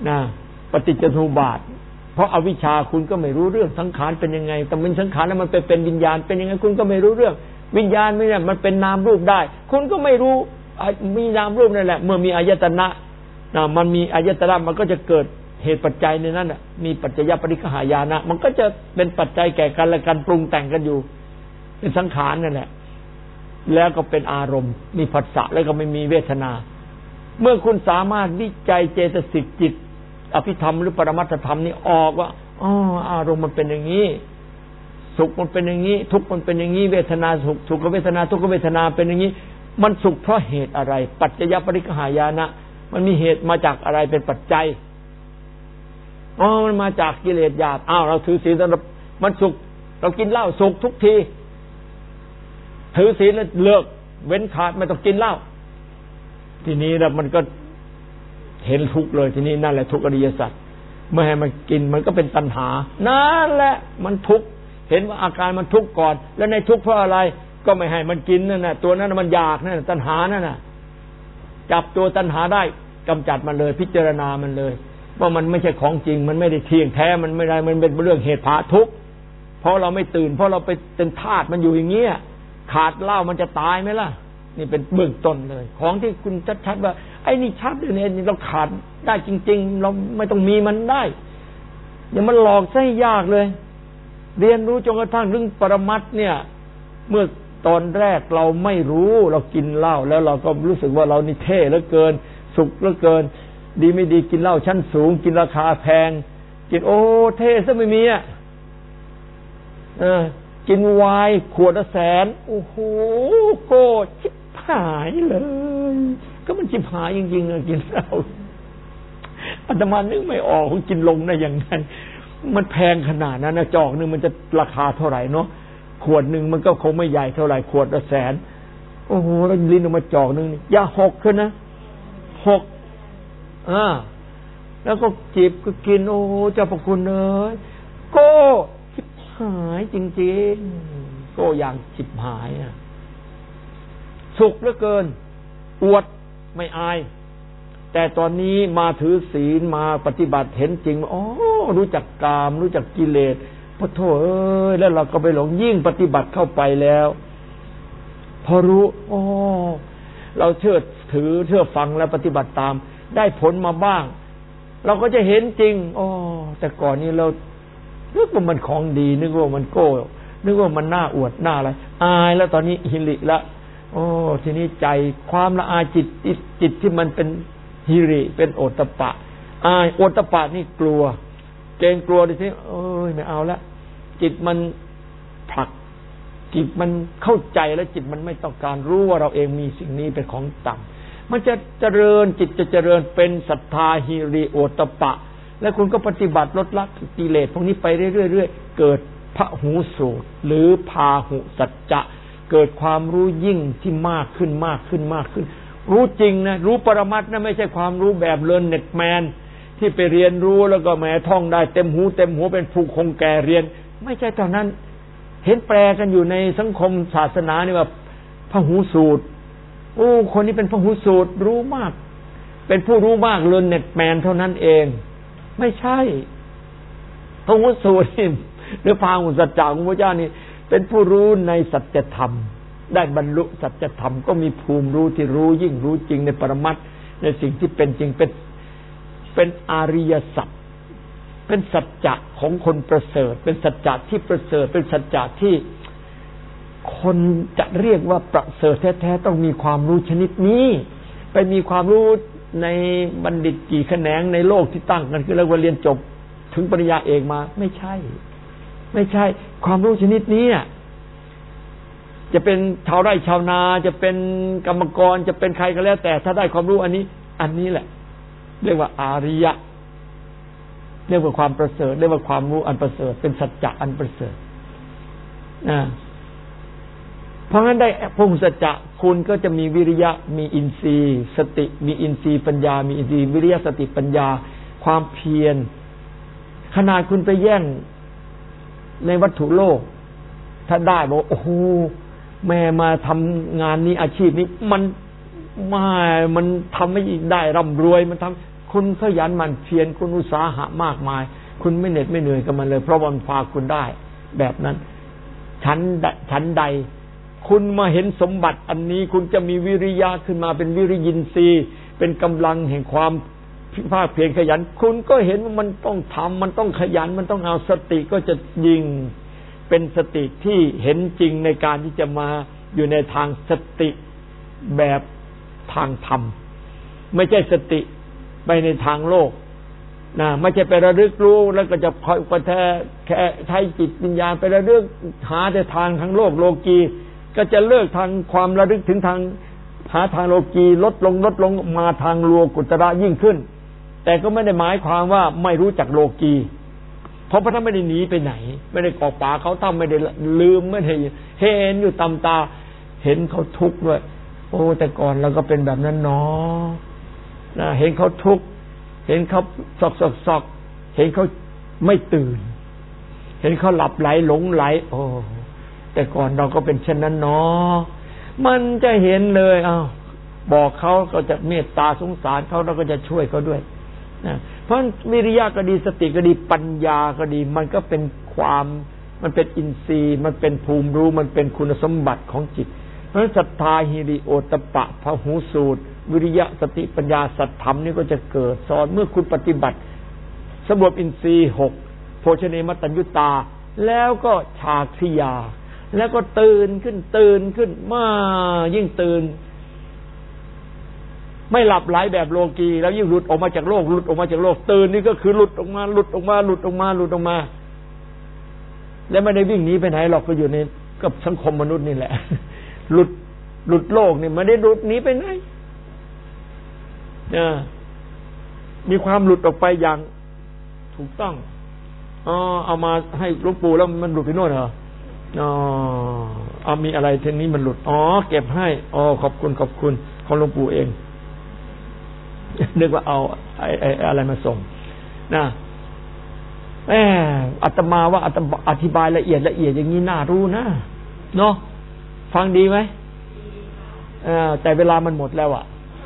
Speaker 1: นะปฏิจจสมุปบาทเพราะอวิชชาคุณก็ไม่รู้เรื่องสังขารเป็นยังไงแต่เป็นสังขารแล้วมันไปเป็นวิญญาณเป็นยังไงคุณก็ไม่รู้เรื่องวิญญาณไม่เนี่ยมันเป็นนามรูปได้คุณก็ไม่รู้มีนามรูปนั่นแหละเมื่อมีอายตนะนะมันมีอายตนะมันก็จะเกิดเหตุปัจจัยในนั้นน่ะมีปัจจยปริฆหายานะมันก็จะเป็นปัจจัยแก่กันและกันปรุงแต่งกันอยู่เป็นสังขารนั่นแหละแล้วก็เป็นอารมณ์มีผัสสะแล้วก็ไม่มีเวทนาเมื่อคุณสามารถวิจัยเจตสิกจิตอภิธรรมหรือปรมัตถธรรมนี่ออกว่าอ๋ออารมณ์มันเป็นอย่างนี้สุขมันเป็นอย่างนี้ทุกข์มันเป็นอย่างนี้เวทนาสุขทุกขเวทนาทุกขเวทนาเป็นอย่างนี้มันสุขเพราะเหตุอะไรปัจจยปริฆหายานะมันมีเหตุมาจากอะไรเป็นปัจจัยอ๋อมันมาจากกิเลสหยาบอ้าวเราถือศีลแล้วมันสุขเรากินเหล้าสุขทุกทีถือศีลแล้วเลิกเว้นขาดไม่ต้องกินเหล้าทีนี้แล้วมันก็เห็นทุกข์เลยทีนี้นั่นแหละทุกข์อริยสัจเมื่อให้มันกินมันก็เป็นตัณหานั่นแหละมันทุกข์เห็นว่าอาการมันทุกข์ก่อนแล้วในทุกข์เพราะอะไรก็ไม่ให้มันกินนั่นน่ะตัวนั้นมันอยากนั่นตัณหานั่นน่ะจับตัวตัณหาได้กำจัดมันเลยพิจารณามันเลยว่ามันไม่ใช่ของจริงมันไม่ได้เที่ยงแท้มันไม่ได้มันเป็นเรื่องเหตุผาทุกข์เพราะเราไม่ตื่นเพราะเราไปเป็นทาสมันอยู่อย่างเงี้ยขาดเหล้ามันจะตายไหมล่ะนี่เป็นเบื้องต้นเลยของที่คุณชัดๆว่าไอ้นี่ชัดเลยเนี่ยเราขาดได้จริงๆเราไม่ต้องมีมันได้อย่ามันหลอกซะยากเลยเรียนรู้จนกระทั่งเรื่องปรมัตถ์เนี่ยเมื่อตอนแรกเราไม่รู้เรากินเหล้าแล้วเราก็รู้สึกว่าเรานี่เท่เหลือเกินสุขเหลือเกินดีไม่ดีกินเหล้าชั้นสูงกินราคาแพงกินโอ้เท่ซะไม่มีอ่ะเออกินไวน์ขวดละแสนโอ้โหโกรธชิบหายเลยก็มันชิบหายจริงๆอะกินเหล้าอาตมานึกไม่ออกว่ากินลงได้ยังไงมันแพงขนาดนั้นนะจอกนึงมันจะราคาเท่าไหร่เนาะขวดหนึ่งมันก็คงไม่ใหญ่เท่าไหร่ขวดละแสนโอ้โหแล้วลิ้นออกมาจอกนึงอย่าหกขึ้นนะหกอ่าแล้วก็จีบก็กินโอ้โหเจ้าพระคุณเอ้ยโก้ชิบหายจริงๆโก้อย่างชิบหายอ่ะสุขเหลือเกินอวดไม่อายแต่ตอนนี้มาถือศีลมาปฏิบัติเห็นจริงอ๋อรู้จักกามรู้จักกิเลสพระโทษเอ้ยแล้วเราก็ไปหลงยิ่งปฏิบัติเข้าไปแล้วพอรู้อ๋อเราเชื่อถือเชื่อฟังแล้วปฏิบัติตามได้ผลมาบ้างเราก็จะเห็นจริงอ๋อแต่ก่อนนี้เรานึกว่ามันของดีนึกว่ามันโก้นึกว่ามันน่าอวดน่าอะไรอายแล้วตอนนี้หิริละโอ้ทีนี้ใจความละอายจิตจิตที่มันเป็นหิริเป็นโอตตัปปะอายโอตตัปปะนี่กลัวเกรงกลัวดิสิเอ้ยไม่เอาละจิตมันผลักจิตมันเข้าใจแล้วจิตมันไม่ต้องการรู้ว่าเราเองมีสิ่งนี้เป็นของต่ำมันจะเจริญจิตจะเจริญเป็นศรัทธาหิริโอตตัปปะแล้วคุณก็ปฏิบัติลดละกิเลสพวกนี้ไปเรื่อยๆเกิดพหูสูตรหรือพาหุสัจจะเกิดความรู้ยิ่งที่มากขึ้นมากขึ้นมากขึ้นรู้จริงนะรู้ปรมัตถ์นะไม่ใช่ความรู้แบบเลิร์นเน็ตแมนที่ไปเรียนรู้แล้วก็แหมท่องได้เต็มหูเต็มหัวเป็นผู้คงแก่เรียนไม่ใช่เท่านั้นเห็นแปลกันอยู่ในสังคมศาสนานี่ว่าพหูสูตรโอ้คนนี้เป็นพหูสูตรรู้มากเป็นผู้รู้มากเลิร์นเน็ตแมนเท่านั้นเองไม่ใช่พหูสูตรหรือพาหุสัจจะของพระเจ้านี่เป็นผู้รู้ในสัจธรรมได้บรรลุสัจธรรมก็มีภูมิรู้ที่รู้ยิ่งรู้จริงในปรมัตถ์ในสิ่งที่เป็นจริงเป็นเป็นอริยสัจเป็นสัจจะของคนประเสริฐเป็นสัจจะที่ประเสริฐเป็นสัจจะที่คนจะเรียกว่าประเสริฐแท้ๆต้องมีความรู้ชนิดนี้ไปมีความรู้ในบัณฑิตกี่แขนงในโลกที่ตั้งกันคือเรียกว่าเรียนจบถึงปริญญาเอกมาไม่ใช่ไม่ใช่ความรู้ชนิดนี้จะเป็นชาวไร่ชาวนาจะเป็นกรรมกรจะเป็นใครก็แล้วแต่ถ้าได้ความรู้อันนี้อันนี้แหละเรียกว่าอาริยะเรียกว่าความประเสริฐเรียกว่าความรู้อันประเสริฐเป็นสัจจะอันประเสริฐนะเพราะงั้นได้พหุสัจจะคุณก็จะมีวิริยะมีอินทรีย์สติมีอินทรีย์ปัญญามีอินทรีย์วิริยะสติปัญญาความเพียรขนาดคุณไปแย่งในวัตถุโลกถ้าได้บอกโอ้โหแม่มาทำงานนี้อาชีพนี้มันมามันทำไม่ได้ร่ำรวยมันทำคุณขยันหมั่นเพียรคุณอุตสาหะมากมายคุณไม่เหน็ดไม่เหนื่อยกับมันเลยเพราะมันพาคุณได้แบบนั้นชั้นชั้นใดคุณมาเห็นสมบัติอันนี้คุณจะมีวิริยะขึ้นมาเป็นวิริยินทรีย์เป็นกำลังแห่งความภาคเพียรขยันคุณก็เห็นว่ามันต้องทำมันต้องขยันมันต้องเอาสติก็จะยิงเป็นสติที่เห็นจริงในการที่จะมาอยู่ในทางสติแบบทางธรรมไม่ใช่สติไปในทางโลกนะไม่ใช่ไประลึกรู้แล้วก็จะคอยกระแทแค่ใช้จิตวิญญาณไประลึกหาแต่ทางทางโลกโลกีก็จะเลิกทางความระลึกถึงทางหาทางโลกีลดลงลดลงมาทางโลกุตระยิ่งขึ้นแต่ก็ไม่ได้หมายความว่าไม่รู้จักโลกีเพราะพระท่านไม่ได้หนีไปไหนไม่ได้กอกป่าเขาทำไม่ได้ลืมไม่ได้เห็นอยู่ตามตาเห็นเขาทุกข์ด้วยโอ้แต่ก่อนเราก็เป็นแบบนั้นเนาะนะเห็นเขาทุกข์เห็นเขาซอกซอกซอกเห็นเขาไม่ตื่นเห็นเขาหลับไหลหลงไหลโอ้แต่ก่อนเราก็เป็นเช่นนั้นเนาะมันจะเห็นเลยอ้าวบอกเขาก็จะเมตตาสงสารเขาเราก็จะช่วยเขาด้วยนะเพราะวิริยะก็ดีสติก็ดีปัญญาก็ดีมันก็เป็นความมันเป็นอินทรีย์มันเป็นภูมิรู้มันเป็นคุณสมบัติของจิตเพราะศรัทธาหิริโอตปะพหูสูตรวิริยะสติปัญญาสัทธรรมนี่ก็จะเกิดสอนเมื่อคุณปฏิบัติสำรวจอินทรีย์หกโภชเนมัตตัญญุตาแล้วก็ฉากทิยาแล้วก็ตื่นขึ้นตื่นขึ้นมายิ่งตื่นไม่หลับไหลแบบโลกีแล้วยิ่งหลุดออกมาจากโลกหลุดออกมาจากโลกตื่นนี่ก็คือหลุดออกมาหลุดออกมาหลุดออกมาหลุดออกมาแล้วไม่ได้วิ่งหนีไปไหนหรอกก็อยู่ในกับสังคมมนุษย์นี่แหละหลุดหลุดโลกนี่ไม่ได้หลุดหนีไปไหนนะมีความหลุดออกไปอย่างถูกต้องอ๋อเอามาให้หลวงปู่แล้วมันหลุดไปโน่นเหรออ๋อเอามีอะไรทีนี้มันหลุดอ๋อเก็บให้อ๋อขอบคุณขอบคุณของหลวงปู่เองนึกว่าเอาไอ้ไอ้อะไรมาส่งนะแหมอาตมาว่าอาตมาอธิบายละเอียดละเอียดอย่างนี้น่ารู้นะเนาะฟังดีไหมเออแต่เวลามันหมดแล้วอ่ะ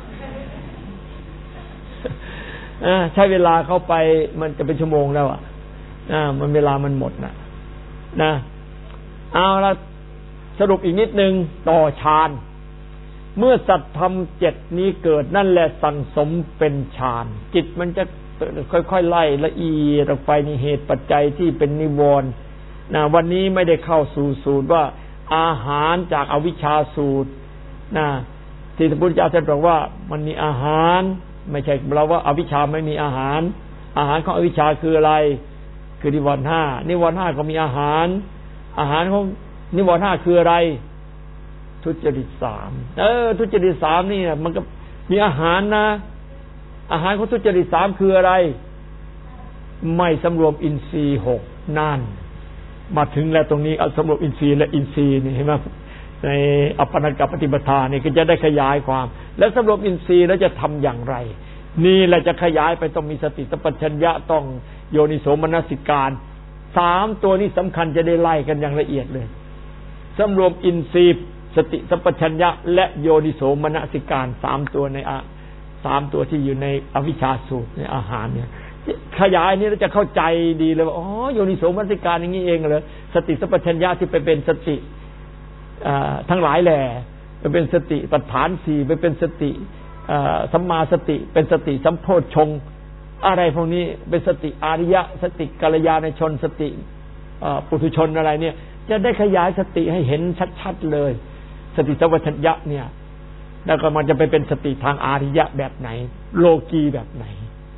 Speaker 1: เออใช้เวลาเข้าไปมันจะเป็นชั่วโมงแล้วอ่ะอ่ามันเวลามันหมดนะนะเอาละสรุปอีกนิดนึงต่อฌานเมื่อสัตธรรมเจ็ดนี้เกิดนั่นแหละสั่งสมเป็นฌานจิตมันจะค่อยๆไล่ละเอียดออกไปในเหตุปัจจัยที่เป็นนิวรณ์นะวันนี้ไม่ได้เข้าสู่สูตรว่าอาหารจากอวิชชาสูตรนะที่พระพุทธเจ้าท่านบอกว่ามันมีอาหารไม่ใช่เราว่าอวิชชาไม่มีอาหารอาหารของอวิชชาคืออะไรคือนิวรณ์ห้านิวรณ์ห้าก็มีอาหารอาหารของนิวรณ์ห้าคืออะไรทุจริตสามเออทุจริตสามนี่มันก็มีอาหารนะอาหารของทุจริตสามคืออะไรไม่สำรวมอินทรีย์หกนั่นมาถึงแล้วตรงนี้เอาสำรวมอินทรีย์และอินทรีย์นี่เห็นไหมในอัปปนกปฏิปทานี่ก็จะได้ขยายความแล้วสำรวมอินทรีย์แล้วจะทำอย่างไรนี่แหละจะขยายไปต้องมีสติสัมปชัญญะต้องโยนิโสมนสิการสามตัวนี้สำคัญจะได้ไล่กันอย่างละเอียดเลยสำรวมอินทรีย์สติสัมปชัญญะและโยนิโสมนสิการสามตัวในอะสามตัวที่อยู่ในอวิชชาสูตรในอาหารเนี่ยขยายนี้เราจะเข้าใจดีเลยว่าอ๋อโยนิโสมนสิการอย่างนี้เองเหรอสติสัมปชัญญะที่ไปเป็นสติทั้งหลายแหล่ไปเป็นสติปัฏฐานสี่ไปเป็นสติสัมมาสติเป็นสติสัมโพชฌงค์อะไรพวกนี้เป็นสติอาริยะสติกัลยาณชนสติปุถุชนอะไรเนี่ยจะได้ขยายสติให้เห็นชัดๆเลยสติสัมปชัญญะเนี่ยแล้วก็มันจะไปเป็นสติทางอาริยะแบบไหนโลกีแบบไหน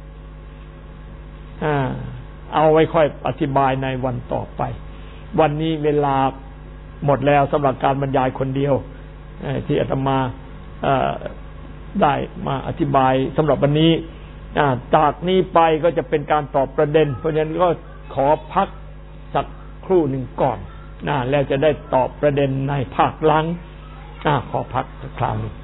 Speaker 1: อ่าเอาไว้ค่อยอธิบายในวันต่อไปวันนี้เวลาหมดแล้วสำหรับการบรรยายคนเดียวที่อาตมาได้มาอธิบายสำหรับวันนี้จากนี้ไปก็จะเป็นการตอบประเด็นเพราะฉะนั้นก็ขอพักสักครู่หนึ่งก่อนแล้วจะได้ตอบประเด็นในภาคหลังขอพักสักคราวนึง